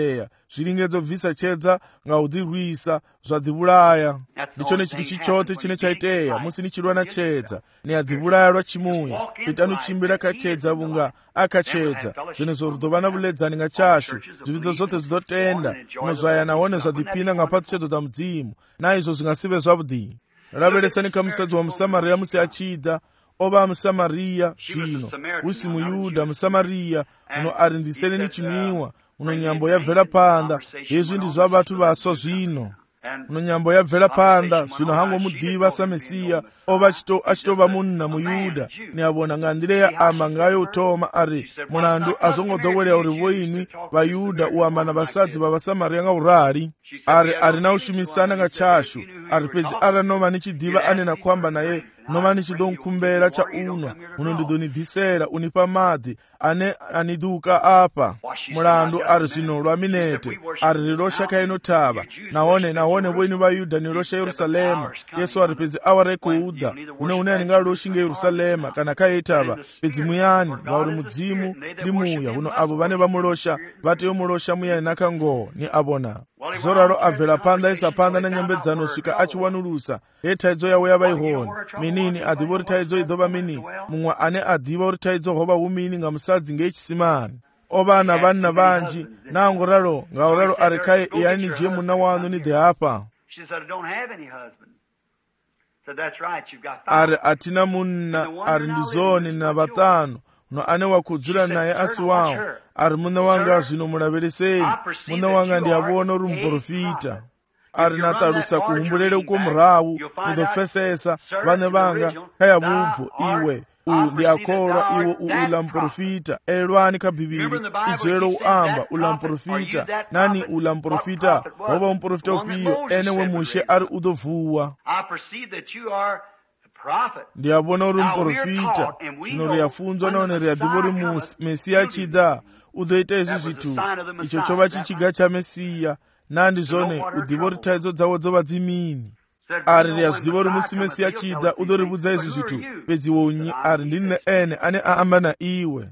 zvilingedzo bvisa chedza nga udzirwisa zvadzivulaya. Ndicho chinthu chichote chine chaiteya musi nichidwa na chedza ni adzivulaya lwa chimuya. Pitani uchimbira kachedza bunga akachedza zvenezo rudova na vuledzani nga chashu zvividzo zothe zvidotenda unozvaya naone zvadzipinda nga patsedzo dza mudzimu naizvo zvingasive zvavudi. Raveresani kamusadzi wa musamariya musi achida ova musamariya zvino usi muyudha musamariya uno arindiseni ni chimwiwa uno nyambo yabvela panda. Izvi ndi zva vatu vaswa zvino uno nyambo yabvela panda zvino hango mudiva samesiya ova achitova munna muyudha ni avona nga ndire ya amba ngayo utoma ari munandu azongodzokolera uri voinwi vayudha uamba na vasadzi va vasamariya nga urari ari na ushumisana nga chashu ari pedzi aranova nichidiva anena kwamba naye nova nichidomkumbera cha unwa uno ndidonibvisera unipa madzi ane aniduka apa mulandu ari zvino lwa minete ari rirosha kainotava naone voini vayudha nirosha Yerusalema. Yesu ari pedzi awara ekuudha une aningaroshi nge Yerusalema kana kaitava pedzi muyani ngauri mudzimu ndi muya uno avo vane vamurosha vateyomurosha muyani nakangoho ni avona. Zoraro abvela panda isapanda na nyambedzano svika achiwanulusa taidzo yawo yavaihona minini adhiva uri taidzo idhova mini mumwe ane adhiva uri taidzo hova umini nga musadzi ngechisimani ovana vanna vanji naangoraro ngauraro ari kai iyani nije muna wanu ni dhehapa ari atina munna ari ndizoni na vatano no ane wakudzura naye asi wawo ari muna wanga zvino muraveresei muna wanga ndiyavona uri muprofita ari natalusa kuhumbulele uko murawu nidofesesa vane vanga kaya vubvu iwe ndiakolwa iwe ula mprofita elwani kabibili izwelo uamba ula mprofita nani ula mprofita wova mprofita upiyo ene we mushe ari udovuwa ndiyavona uri mprofita zvino riyafunzwa naone riyadhiva uri mesiya chida udoita izvi zvitu icho chova chichiga cha mesiya nandi zvone udhiva uri taidzo dzavo dzova dzimini ari riyazvidiva uri musi mesiya chida udoribudza izvi zvitu pedzi wonyi ari ndine ene ane aamba na iwe.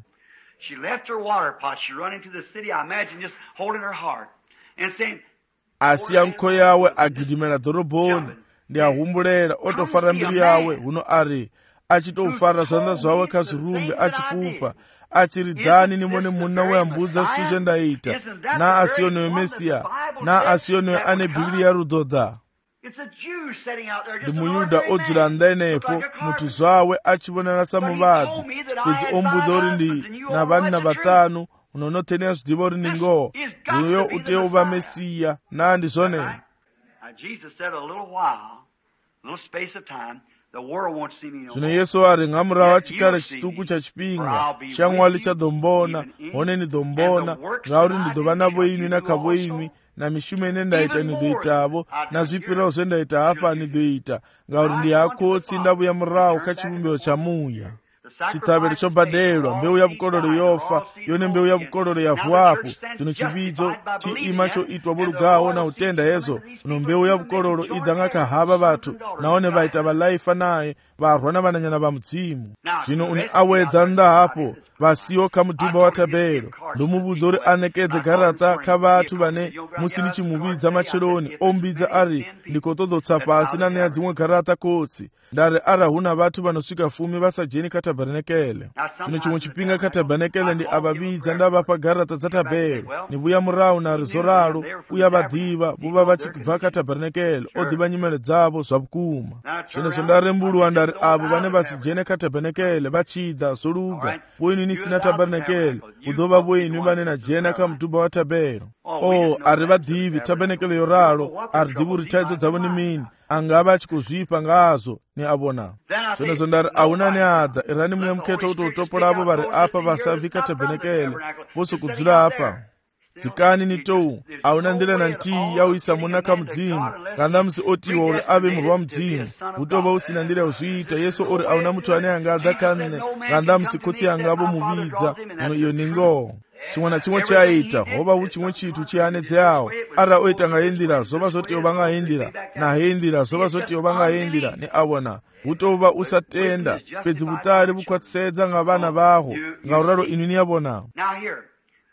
Asiya nko yawe agidimela dhorobhoni ndiyahumbulera otofara mbiri yawe huno ari achitofara zvanda zvawe kazvirumbe achipupa achiri dhani nimone munna weyambudza suzve ndaita na asiyonewe mesiya na asiyonewe ane bhibhiri yarudhodha ndi muyudha odzura ndainepo muti zvawe achivonana samuvadzi pedzi ombudza uri ndi na vanna vatano unonotenera zvidiva uri ningoho uyo uteuva mesiya nandi zvone. Zvino Yesu ari ngamurawa chikale chituku cha chipinga shamwali chadombona hone nidombona ngauri ndidova navo inwi nakavo inwi na mishumo ine ndaita nidoitavo na zvipirawo zvendaita apa nidoita ngauri ndiyakotsi ndavuya murawo kachivumbiro cha muya. Chitavero chobhadelwa mbeu yavukololo yofa yone mbeu yavukololo yavwapo zvino chividzo chiima choitwa volugawo na utenda yezo uno mbeu yavukololo idanga kahava vatu naone vaita valaifa naye varwa na vananyana va mudzimu. Zvino uni awedza ndahapo vasiyo kamudhumba wa tabelo ndomubudza uri anekedze garata kavatu vane musini chimuvidza macheloni ombidza ari ndikotodotsa pasi naneya dzimwe garata kotsi ndari arahuna vatu vanosvika 10 vasajeni katabhenekele. Zvino chimwe chipinga katabhenekele ndi avavidza ndavapa garata dzatabelo nivuya murawu nari zoralo uya vadhiva vuva vachibva katabhenekele odhiva nyimele dzavo zvavukuma. Zvinezvo ndarembulwa ndari avo vane vasijene katabhenekele vachidza zoluga voinwi nisina tabhenekele udhova voinwi vane najena kamudhumba wa tabelo. Ari vadhivi tabhenekele yoralo ari dhivi uri taidzo dzavo ni mini angava achikuzvipa ngazo ni avona. Zvinezvo ndari auna neadha irani muye muketo utotopola avo vari apa vasavhika tabhenekele vose kudzura apa dzikani ni tou auna ndira na ntii yauisa muna kamudzimu kana musi otiwa uri ave murwa mudzimu utova usina ndira yauzviita. Yesu uri auna mutu ane angadha kane nganda musi kotsi angavo muvidza uno iyo ningoho chimwe na chimwe chaita hova uchimwe chitu chianedze yawo ara oita ngaendira zova zoti vangaendira nahendira zova zoti vangaendira ni avona utova usatenda pedzi vutali vukwatsisedza nga vana vaho ngauraro inwi niyavona.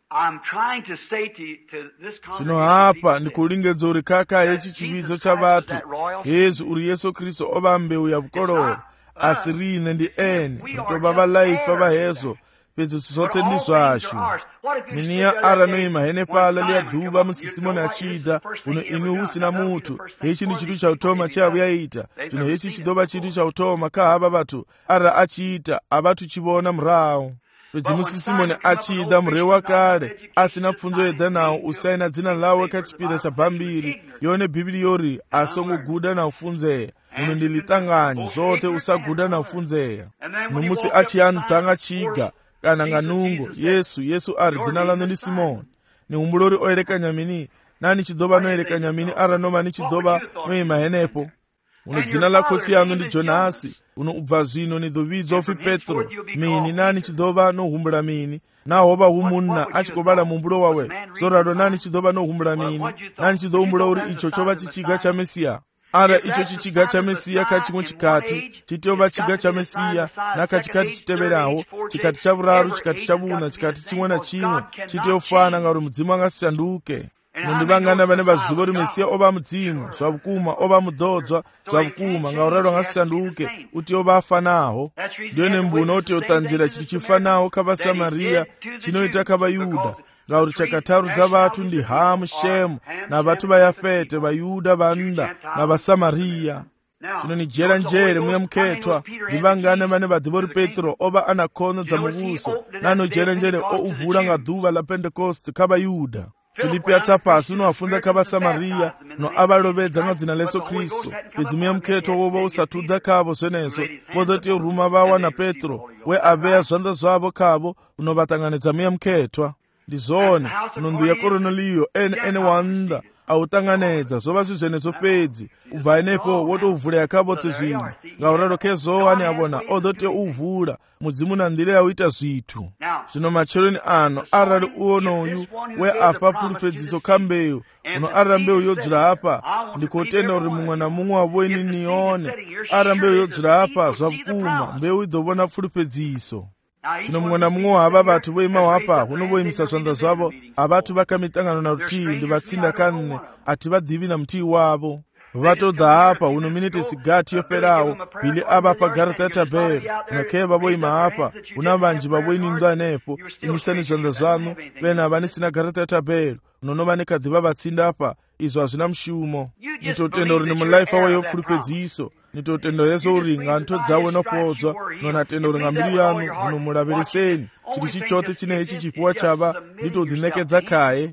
I'm trying to say to this zvino hapa ndikulingedza uri kaka yechi chividzo cha vatu yesu uri yesu kristu ova mbeu ya vukororo asi rine ndi ene ritova valaifa vahezo pedzi zvote ndi zvashu miniya aranoima hene pala liyaduva musisimoni achida uno imi usina mutu hechi ndi chitu chautoma cheavuyaita zvino hechi chidova chitu chautoma kahava vatu ara achiita avatu chivona murawo pedzi musisimoni achida mureu wakale asina pfunzo yedhanawo usaina dzina lawo kachipida chabhambiri yone bhibhiri yori asongoguda naufunzeya uno ndilitanganya zvote usaguda naufunzeya nomusi achiyanutanga chiga kana nganungo yesu ari dzina lano ndi simoni ni umbulori oyerekanya mini nani chidova noyerekanya mini aranoma ni chidova noima henepo uno dzina la kotsi yanu ndi jonasi uno ubva zvino nidhovidzwa ufi petro mini nani chidova nohumbula mini nahova humunna achikovala mumbulo wawe zorado nani chidova nohumbula mini nani chidoumbula uri icho chova chichiga cha mesiya ara icho chichiga cha mesiya kachimwe chikati chitova chiga cha mesiya nakachikati chiteverawo chikati cha vuraru chikati cha vuna chikati chimwe na chimwe chitiyofana ngauri mudzimu angasiyanduke nondivangana vane vaziva uri mesiya ova mudzimu zvavukuma ova mudzodzwa zvavukuma ngauraro angasiyanduke uti ova afanaho ndiyo nembuno oti otanzira chitu chifanaho kavasamariya chinoita kavayudha ngauri chakatarudza vatu ndi hamu shemu navatu vayafete vayudha vanda navasamariya zvino nijera njere muya muketwa ndivangane vane vadziva uri petro ova ana khono dza muvuso nanojera njere ouvula nga dhuva la pentekosti kavayudha filipi atsapasi unowafunza kavasamariya no avalovedza nga dzina lesu kristu pedzi muya muketwa wova usatudha kavo zvenezo vodoti ruma vawa na petro we aveya zvanda zvavo kavo unovatanganidza muya muketwa ndizone unonduya koroneliyo ene wanda autanganedza zvova zvizvenezo pedzi ubva inepo wotouvhura yakavote zvino ngauraro kezoani avona odoti uvhura mudzimu nandire yauita zvitu zvino macheroni ano arali uonoyu we apa pfulupedziso kambeu uno ara mbeu yodzira apa ndikotenda uri mumwe na mumwe wavo ini nione ara mbeu yodzira apa zvavukuma mbeu idovona pfulupedziso zvino mumwe na mumwe wava vatu voimawo apa hunovoimisa zvanda zvavo avatu vakamitangano na rutii ndivatsinda kanne ati vadhivi na mutii wavo vatodha apa huno minite sigati yoperawo bhili ava pagarata tabhero nakeva voima apa una vanji vavoininda nepo imisani zvanda zvanu vena vanisina garata tabhero unonova nekadhiva vatsinda apa izvo hazvina mushumo nitotenda uri nemulaifa weyofulupedziso nitotenda yeso uri ng'anto dzawe nopodzwa nonatenda uri ng'ambiri yanu unomulavereseni chiti chichote chine ichi chipuwa chava nitodhinekedza kaye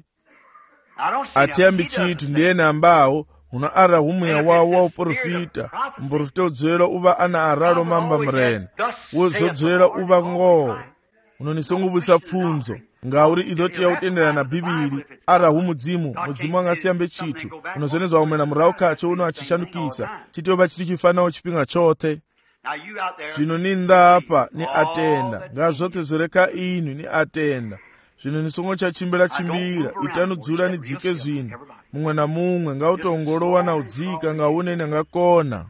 atiyambi chitu ndiyene ambawo uno ara humweya wawo wauprofita muprofita udzorera uva ana aralo mamba murene wozodzorera uva ngoo unonisongobwisa pfunzo ngauri idoti yautendera na bhibhiri ara humudzimu mudzimu angasiyambe chitu unozvenezva umena murau kacho uno achishandukisa chitova chitu chifanawo chipinga chote zvino ninda apa ni atenda ngazvote zvoreka inu ni atenda zvino nisongo chachimbira chimbira itanudzura nidzike zvino mumwe na mumwe ngautongorowa na udzika ngaunene ngakona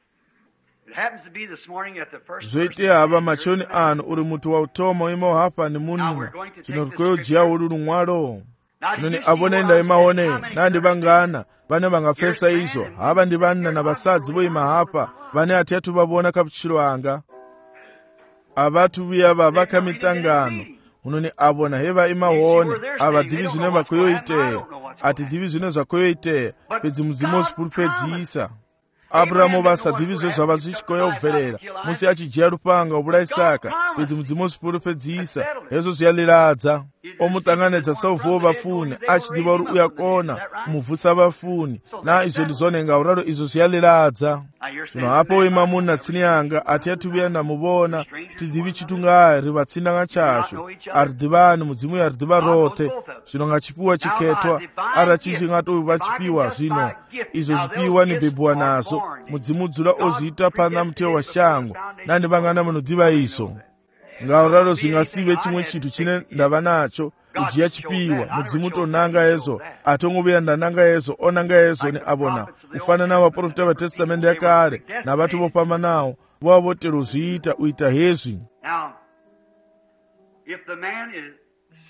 zvoite hava machoni ano uri mutu wautoma uimawo hapa ni munina zvino rikoyojiya uri rumwalo zvino ni avona enda imaone nandivangana vane vangafesa izvo hava ndivanna na vasadzi voima hapa vane hatiyatu vavona kapuchiro anga avatu viyava vakamitangano unoni avona heva imahone avadhivi zvine vakoyoiteya atidhivi zvine zvakoyoiteya pedzi mudzimu wozvipurupedzisa abhuramu vasadhivi zve zvava zvichikoya kubverera musi achijiya rupanga ubura isaka pedzi mudzimu wozvipurupedzisa hezvo zviyaliradza omutanganedza sauvhuwo vafuni achidhiva uri uyakona kumuvhusa vafuni na izvo ndizvonenga uraro izvo zviyaliradza zvino hapo wemamuna tsini yanga hatiyatuviya ndamuvona tidhivi chitungari vatsindanga chasho aridhivani mudzimu yaridhiva rote zvino ngachipiwa chiketwa ara chichi ngatoviva chipiwa zvino izvo zvipiwa nibhebhuwa nazvo mudzimu dzura ozviita pana muteo wa shango nandivangana munodhiva izvo ngauraro zvingasive chimwe chitu chine ndava nacho ujiya chipiwa mudzimu tonanga ezvo atongoveya ndananga ezvo onanga ezvo ni avona ufanana vaprofita vatestamende yakare navatu vofamba nawo vova votero zviita uita hezvi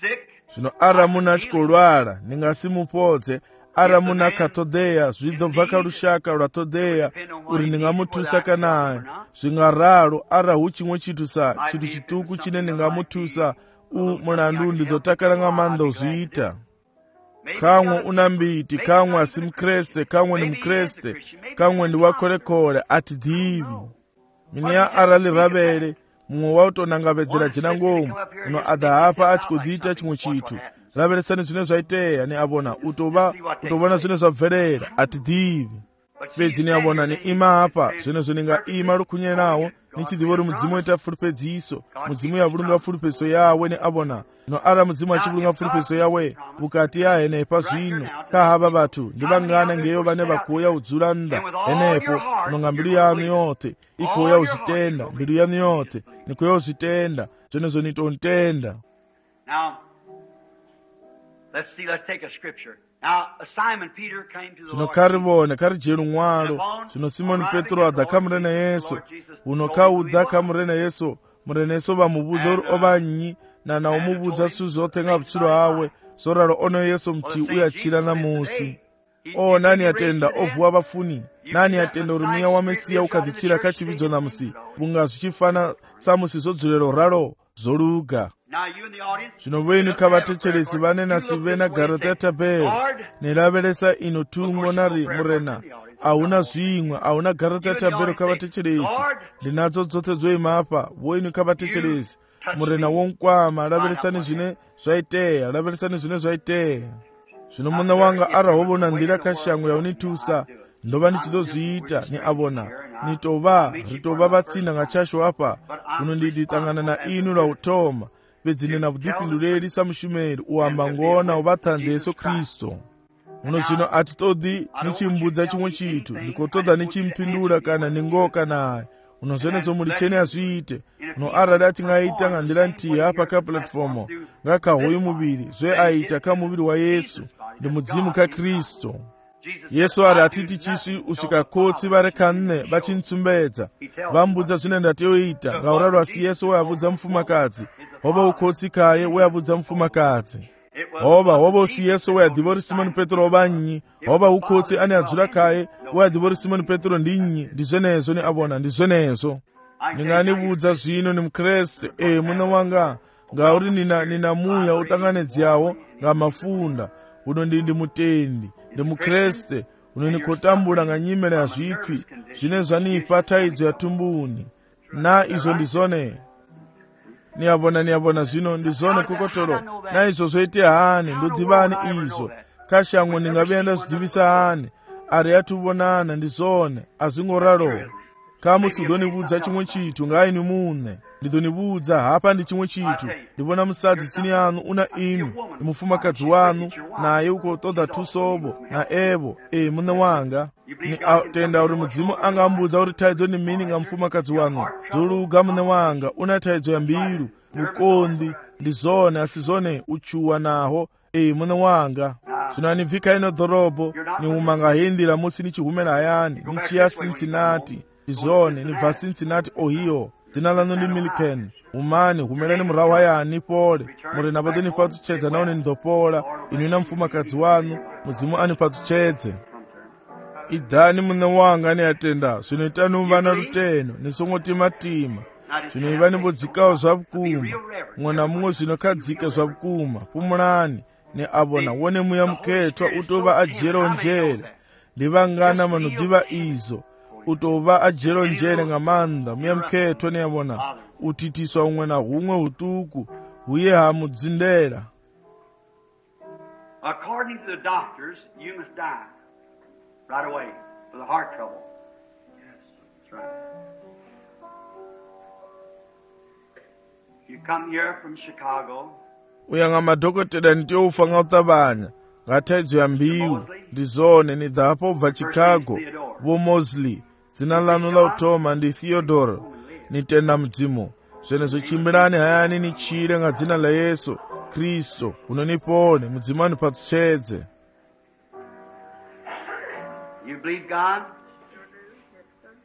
Zvino ara munhu achikolwara ningasimupodze, ara munhu akatodeya zvidobva karushaka rwatodeya uri ndingamutusa kanaye zvingararo ara huchimwe chitusa chitu chituku chine ndingamutusa mulandu ndizotakalanga manda uzviita. Kamwe una mbiti, kamwe asi mukreste, kamwe ni mukreste, kamwe ndi wakolekole atidhivi. Minya arali rabele mumwe wautonangapedzera jina ngomu uno adahapa achikudziita chimwe chitu. Raveresani zvine zvaiteya ni abona utovona zvine zvabverera atidhivi. Pedzi ni abona ni ima apa zvine zvoninga ima rukunye nawo nichidzivo ri mudzimu ita furipedziso mudzimu yavulunga furipeso yawe ni abona no ara mudzimu achivulunga furipeso yawe bukati yahe nepa zvino kahava vatu ndivangana ngeyo vane vakuya udzura nda enepo unonga mbilu yanu yote ikuya uzvitenda mbilu yanu yote nikuya uzvitenda zvone zvonitontenda. Now let's take a scripture. Now, Simon Peter came to the Lord. Lord. Karibone karijelu mwalo zvino Simoni Petro adakamurena Yesu uno kaudha kamurena Yesu murena Yesu vamubudza uri ovanyi nana omubudza su zote ngabutshilo hawe zoraro ono Yesu mti uyachira namusi. Nani atenda ovuwa vafuni, nani atenda uri mweya wa Mesiya ukadzichira kachividzo namusi bunga zvichifana samusi zodzulero raro zoluga. Zvino venyu kavatecheresi vane nasive nagarota tabhero neraveresa inotungo nari murena hauna zvimwe hauna garota tabhero kavatecheresi ndinadzo dzote dzoimapa venyu kavatecheresi murena wonkwama raveresani zvine zvaiteya raveresani zvine zvaiteya. Zvino muna wanga arahovona ndira kashango yaunitusa ndova ndichidozviita ni abona ritova vatsinda ngachasho apa unondiditangana na inu rautoma vedzine na vudhipindureri samushumeri uamba ngona uvatanze Yesu Kristu. Uno zvino atitodhi nichimbudza chimwe chitu ndikotoda nichimpindura kana ningoka naye uno zvene zomuri chene azviite uno arali achingaita ngandira ntihi apa kaplatfomo ngakahoyi muviri zveaita kamuviri wa Yesu ndi mudzimu kaKristu. Yesu ari atiti chisvi usvika kotsi vari kanne vachinitsumbedza vambudza zvine ndatoita ngauraro asi Yesu wayabudza mufumakadzi hova ukotsi kaye wayabudza mufumakadzi hova usi Yesu wayadhiva uri Simoni Petro wavanyi hova ukotsi ane adzura kaye wayadhiva uri Simoni Petro ndinyi ndizvenezo ni abona ndizvenezo. Ndinganibudza zvino ni mukreste muna wanga ngauri nina muya utanganedzawo ngamafunda uno ndi mutendi ndi mukreste unonikotambula nganyimele ya zvipfi zvine zvanipa taidzo ya tumbuni na izvo ndizone niyabona zvino ndizone kokotolo na izvo zvoite hani ndodzivani izvo kashango ndingavenda zvidivisa hani ari yatuvonana ndizone azvingoraro kamusidonibudza chimwe chitu ngaini mune ndidonibudza hapa ndi chimwe chitu ndivona musadzi tsini yanu una inu ndi mufumakadzi wanu naye ukotoda tusobo na evo mune wanga ni atenda uri mudzimu angambudza uri taidzo ni mini nga mufumakadzi wanu dzoluga mune wanga una taidzo ya mbilu ukondi ndizone asizone uchuwa naho mune wanga. Zvino anibvika ino dhorobho niumanga hindira musi nichihumera hayani nichiya Cincinnati ndizone nibva Cincinnati Ohio dzina lanu ndi Milken umani humerani murahu hayani pole murena vode nipatsuchedza naone ndopora inu na mufumakadzi wanu mudzimu anipatsuchedze. Idhani mune wanga ni atenda zvino itani vana ruteno nisongotima zvino ivani bodzikawo zvavukuma mwana mumwe zvino kadzika zvavukuma pumulani ni abona wone muya muketwa utova ajero njere ndivangana manodhiva izo utova ajero njere ngamanda muya muketwa ni abona utitiswa umwe na humwe utuku huye hamudzindera. According to the doctors, you must die right away with a heart trouble. Yes, that's right. You come here from Chicago. Uyanga madhokotera ndiyoufa ngautabanya ngataidzo ya mbiu ndizone nidhapo ubva Chicago vo Mosley dzina lanu lautoma ndi Theodore nitenda mudzimu zvenezo chimbirani hayani nichire ngadzina la Yesu Kristu unonipone mudzimu anipatsuchedze. You believe God?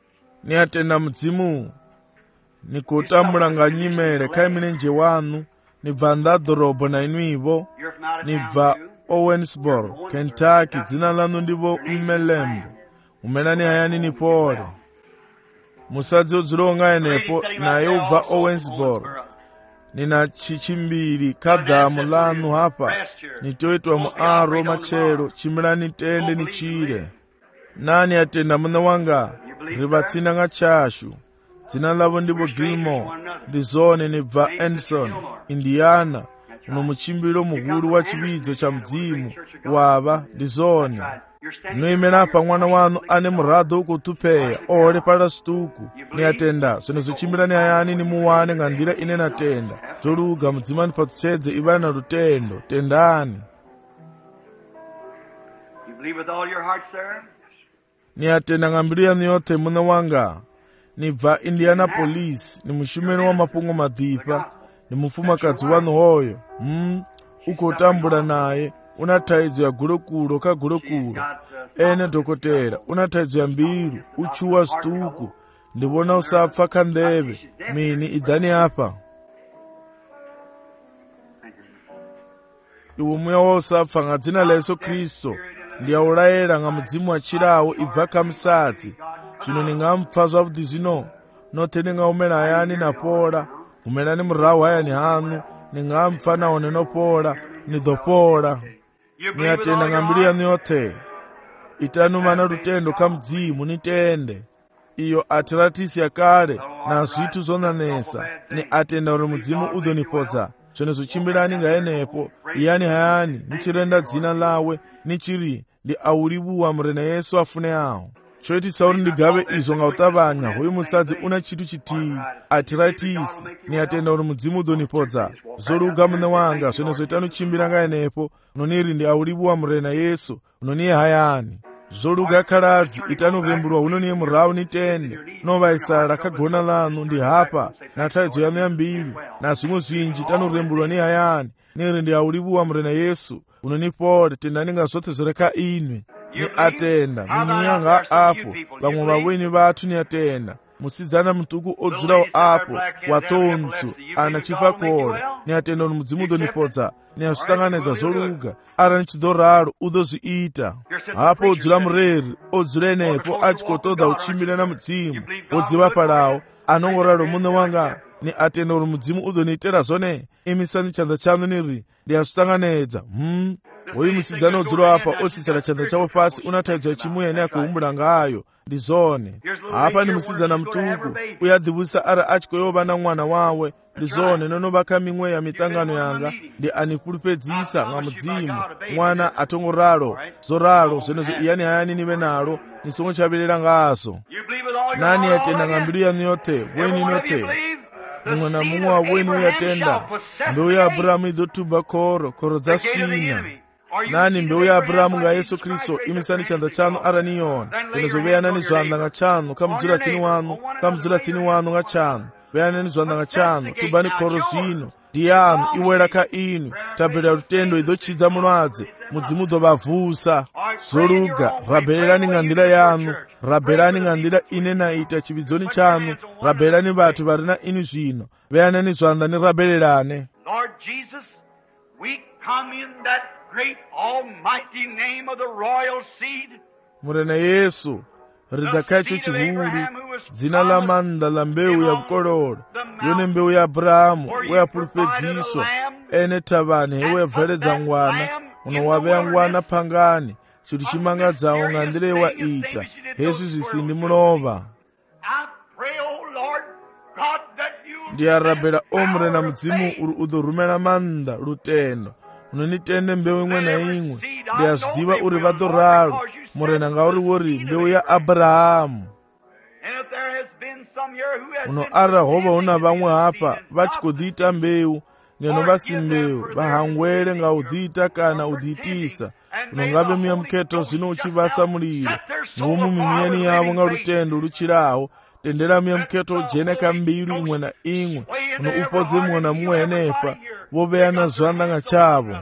Niatenda mudzimu nikotambula nganyimele kaimine nje wanu nibva ndadhorobho na inwivo, nibva Owensboro, Kentucky. Dzina lanu ndivo Mmelembo. Umenani hayani nipole. Musadzi odzironga enepo naye ubva Owensboro. Nina chichimbiri kadhamu lanu hapa. Nitoitwa muaro machero. Chimilani tende nichire. Nani atenda mune wanga? Ribatsina nga chashu. Dzina lavo ndivo Gilmore. Ndizone nibva Anderson, Indiana. Uno muchimbiro muhulu wa chibidzo cha mdzimu wava ndizone. Noimena pa mwana wanu ane murado ukutupeya ore para stuku ni atenda zone zochimbirani ayani ni muwane ngandira ine natenda zoluga mudzimani patuchedze ibana rutendo tendani. You believe with all your heart, sir? Ni atenda ngambiri yanu yote mune wanga. Nibva Indianapolis, ni mushumeni wa mapungo madhipa, ni mufumakazi wanu hoyo. Ukotambula naye, unataizo ya gulokuro ka gulokuro. Ene dokotera, unataizo ya mbiru, uchuwa stuku. Ndibona usafa kandebe, mini idhani hapa. Iwo muya wa usafa nga dzina la Yesu Kristo. Ndiya ulaela nga mdzimu wa chirawo ibva kamsadzi. Chino ningampfa zvabuti zvino note ningaumena ayani napola umena ni murahu ayani hanu ningampfa nawo ninopola nidhopola. Niatenda ngambiri yanu yote itanumana rutendo kamdzimu nitende iyo atiratisi yakale na zvitu zonanesa ni atenda uri mudzimu udonipodza zvone zvochimbirani ngaenepo iyani hayani nichirenda dzina lawe nichiri ndi auribuwa murena Yesu afune aho. Choiti sauri ndigave izvo ngautavanya hoyu musadzi una chitu chitii arthritis ni atenda uri mudzimu udonipodza zoluga mune wanga zvone zvoita nuchimbira ngaenepo unoniri ndi auribuwa murena Yesu unoniye hayani zoluga khaladzi itanurembulwa unoniye murahu nitende novaisala kagona lanu ndi hapa na thaidzo yanu yambiri na zvimwe zvinji tanurembulwa ni hayani niri ndi auribuwa murena Yesu unonipole tendani nga zvote zvoreka inwi. Ni atenda miniyanga apo vamwe vaweni vathu ni atenda musidzana mutuku odzirawo apo watontsu ana chifa kole ni atenda uri mudzimu udonipodza ni azvitanganedza zoluga ara nichidoraro udozviita hapo odzira mureri odzira enepo achikotoda uchimbira na mudzimu odziva palawo anongoraro mune wanga ni atenda uri mudzimu udoniitera zvone imisani chanza chanu niri ndiyazvitanganedza. Hoyu musidzana odzira apa ositsala chanza chawo pasi unataidzwa chimuya ne akuhumbula ngayo ndizone. Apa ni musidzana mutuku uyadhibusa ara achikoyova na mwana wawe ndizone nonovaka mimwe ya mitangano yanga ndi anipulupedzisa nga mudzimu mwana atongoralo zoralo zvenezo iyani hayani nive nalo nisongo chaberera ngaso. Nani atenda ngambiri yanu yote weni yote mumwe na mumwe wa weni uyatenda mbeu ya Abrahamu idzotuba koro dzasvina. Nani mbeu ya Abrahamu nga Yesu Kristo imisani chanza chanu araniyona kunezo veyana ni zwanda nga chanu kamudzira tsini wanu nga chanu veyana ni zwanda nga chanu tubani koro zvino ndiyanu iwera ka inu tabelera rutendo idzochidza mulwadze mudzimu udzovavusa zoluga rabhererani nga ndira yanu rabherani nga ndira ine naita chividzoni chanu rabherani vathu vari na ini zvino veyana ni zwanda ni rabhererane. Lord Jesus, we come in that great almighty name of the royal seed. Murena Yesu ridakacho chihulu dzina la manda la mbeu ya bukololo yone mbeu ya Abrahamu weyapulupedziswa ene tavani heweyabveledza ngwana unowaveya ngwana phangani chitu chimangadzawo nga ndire waita hezvi zvisindi mulova. Ndiyarabhela omurena mudzimu uri udorumela manda lutendo unonitende mbeu imwe na imwe ndiyazvidiva uri vadoralo murena ngauri wori mbeu ya Abrahamu. Uno ara hova una vamwe hapa vachikudhita mbeu ngeno vasi mbeu vahangwele nga udhita kana udhitisa unongave miya muketo zvino uchivasa muliro ngumu mimiyeni yavo nga lutendo luchirawo tendera miya muketo ujeneka mbilu imwe na imwe uno upodze mumwe na mumwe henepa voveyana zwanda nga chavo.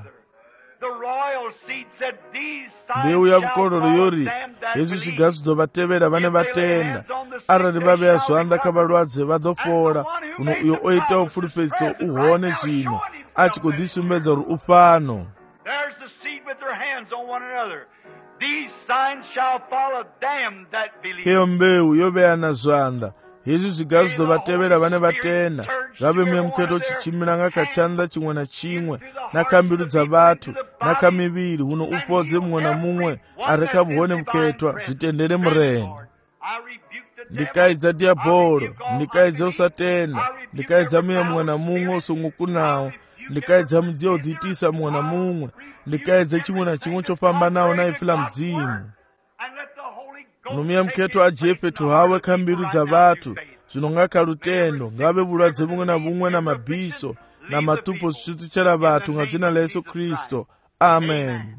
Mbeu ya bukololo yori yesu zvigazidzo vatevera vane vatenda arali vaveya zwanda kavalwadze vadzopola uno uyo oita ufulupedziso uhone zvino a tshi khou ḓisumbedza uri u fhano. There's the seed with their hands on one another. These signs shall follow them that believe. Keyo mbeu yo vheana zwanḓa. Hezwi zwiga zwi ḓo vha tevhela vhane vha tenda. Vha vhe muyamukhetho u tshi tshimbila nga kha tshanḓa tshiṅwe na tshiṅwe, na kha mbilu dza vhathu, na kha mivhili, huno u fhodze muṅwe na muṅwe a re kha vhuhone vhukhethwa zwi tendele murena. Ndi kaidza diabolo, ndi kaidza u sa tenda, ndi kaidza muya muṅwe na muṅwe u songo kunaho, ndi kaidza mudzio u ḓiitisa muṅwe na muṅwe, ndi kaidza tshiṅwe na tshiṅwe tsho fhambanaho na ife ḽa mudzimu. Muno muyamukhetho a dzhie fhethu hawe kha mbilu dza vhathu, zwino nga kha lutendo, nga vhe vhulwadze vhuṅwe na vhuṅwe na mabiso na maṱupo zwi tshi ṱutshela vhathu nga dzina ḽa Yesu Kristo. Amen.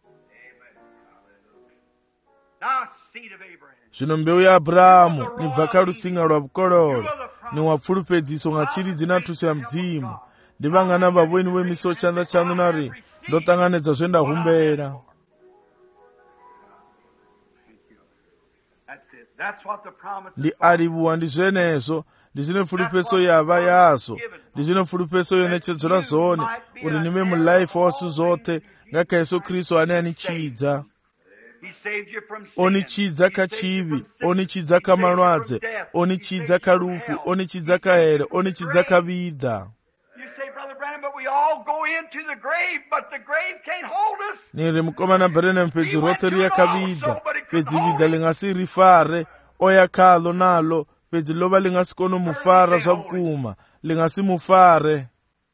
Zwino mbeu ya Abrahamu ni bva kha lusinga lwa vhukololo, ni wa pfulufhedziso nga tshilidzi na thuso ya mudzimu. Ndi vhangana vhavhoni vhoemisaho tshanḓa tshaṋu na ri, ndo ṱanganedza zwe nda humbela. Ndi a livhuwa ndi zwenezwo, ndi zwine pfulufheso ya vha yazwo, ndi zwine pfulufheso yo ṋetshedzela zwone, uri ni vhe mulaifa wa zwithu zwoṱhe nga kha Yesu Kristo ane a ni tshidza. O ni tshidza kha tshivhi, o ni tshidza kha malwadze, o ni tshidza kha lufu, o ni tshidza kha hele, o ni tshidza kha vhiḓa. Ni ri mukomana Branham fhedzi roṱhe ri ya kha vhiḓa, fhedzi vhiḓa ḽi nga si ri fare, o ya khaḽo naḽo, fhedzi ḽo vha ḽi nga si kone u mu fara zwa vhukuma, ḽi nga si mu fare.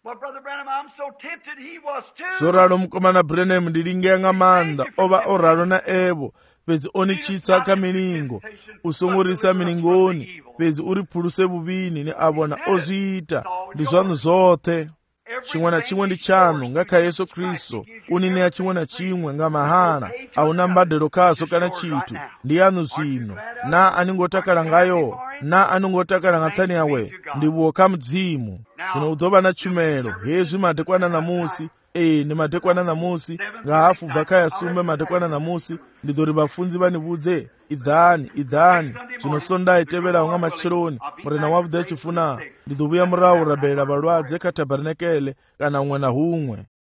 Zwo ralo mukomana Branham ndi lingea nga maanḓa, o vha o ralo na Evo, fhedzi o ni tshitsa kha milingo, u songo ri isa milingoni, fhedzi uri phuluse vhuvhini, ni a vhona o zwi ita, ndi zwaṋu zwoṱhe. Tshiṅwe na tshiṅwe ndi tshaṋu nga kha Yesu Kristo, u ni ṋea tshiṅwe na tshiṅwe nga mahala, a hu na mbadelo khazwo kana tshithu, ndi yaṋu zwino. Na a ni ngo takala ngayo, na a ni ngo takala nga nṱhani yawe, ndivhuwo kha mudzimu. Zwino hu ḓo vha na tshumelo hezwi madekwana ṋamusi, ndi madekwana ṋamusi, nga hafu bva kha ya sumbe madekwana ṋamusi, ndi ḓo ri vhafunzi vha ni vhudze, iḓani, iḓani. Zwino sonda i tevhelaho nga matsheloni, murena wavhuḓi a tshi funa, ndi ḓo vhuya murahu u rabelela vhalwadze kha tabernakeḽe kana huṅwe na huṅwe.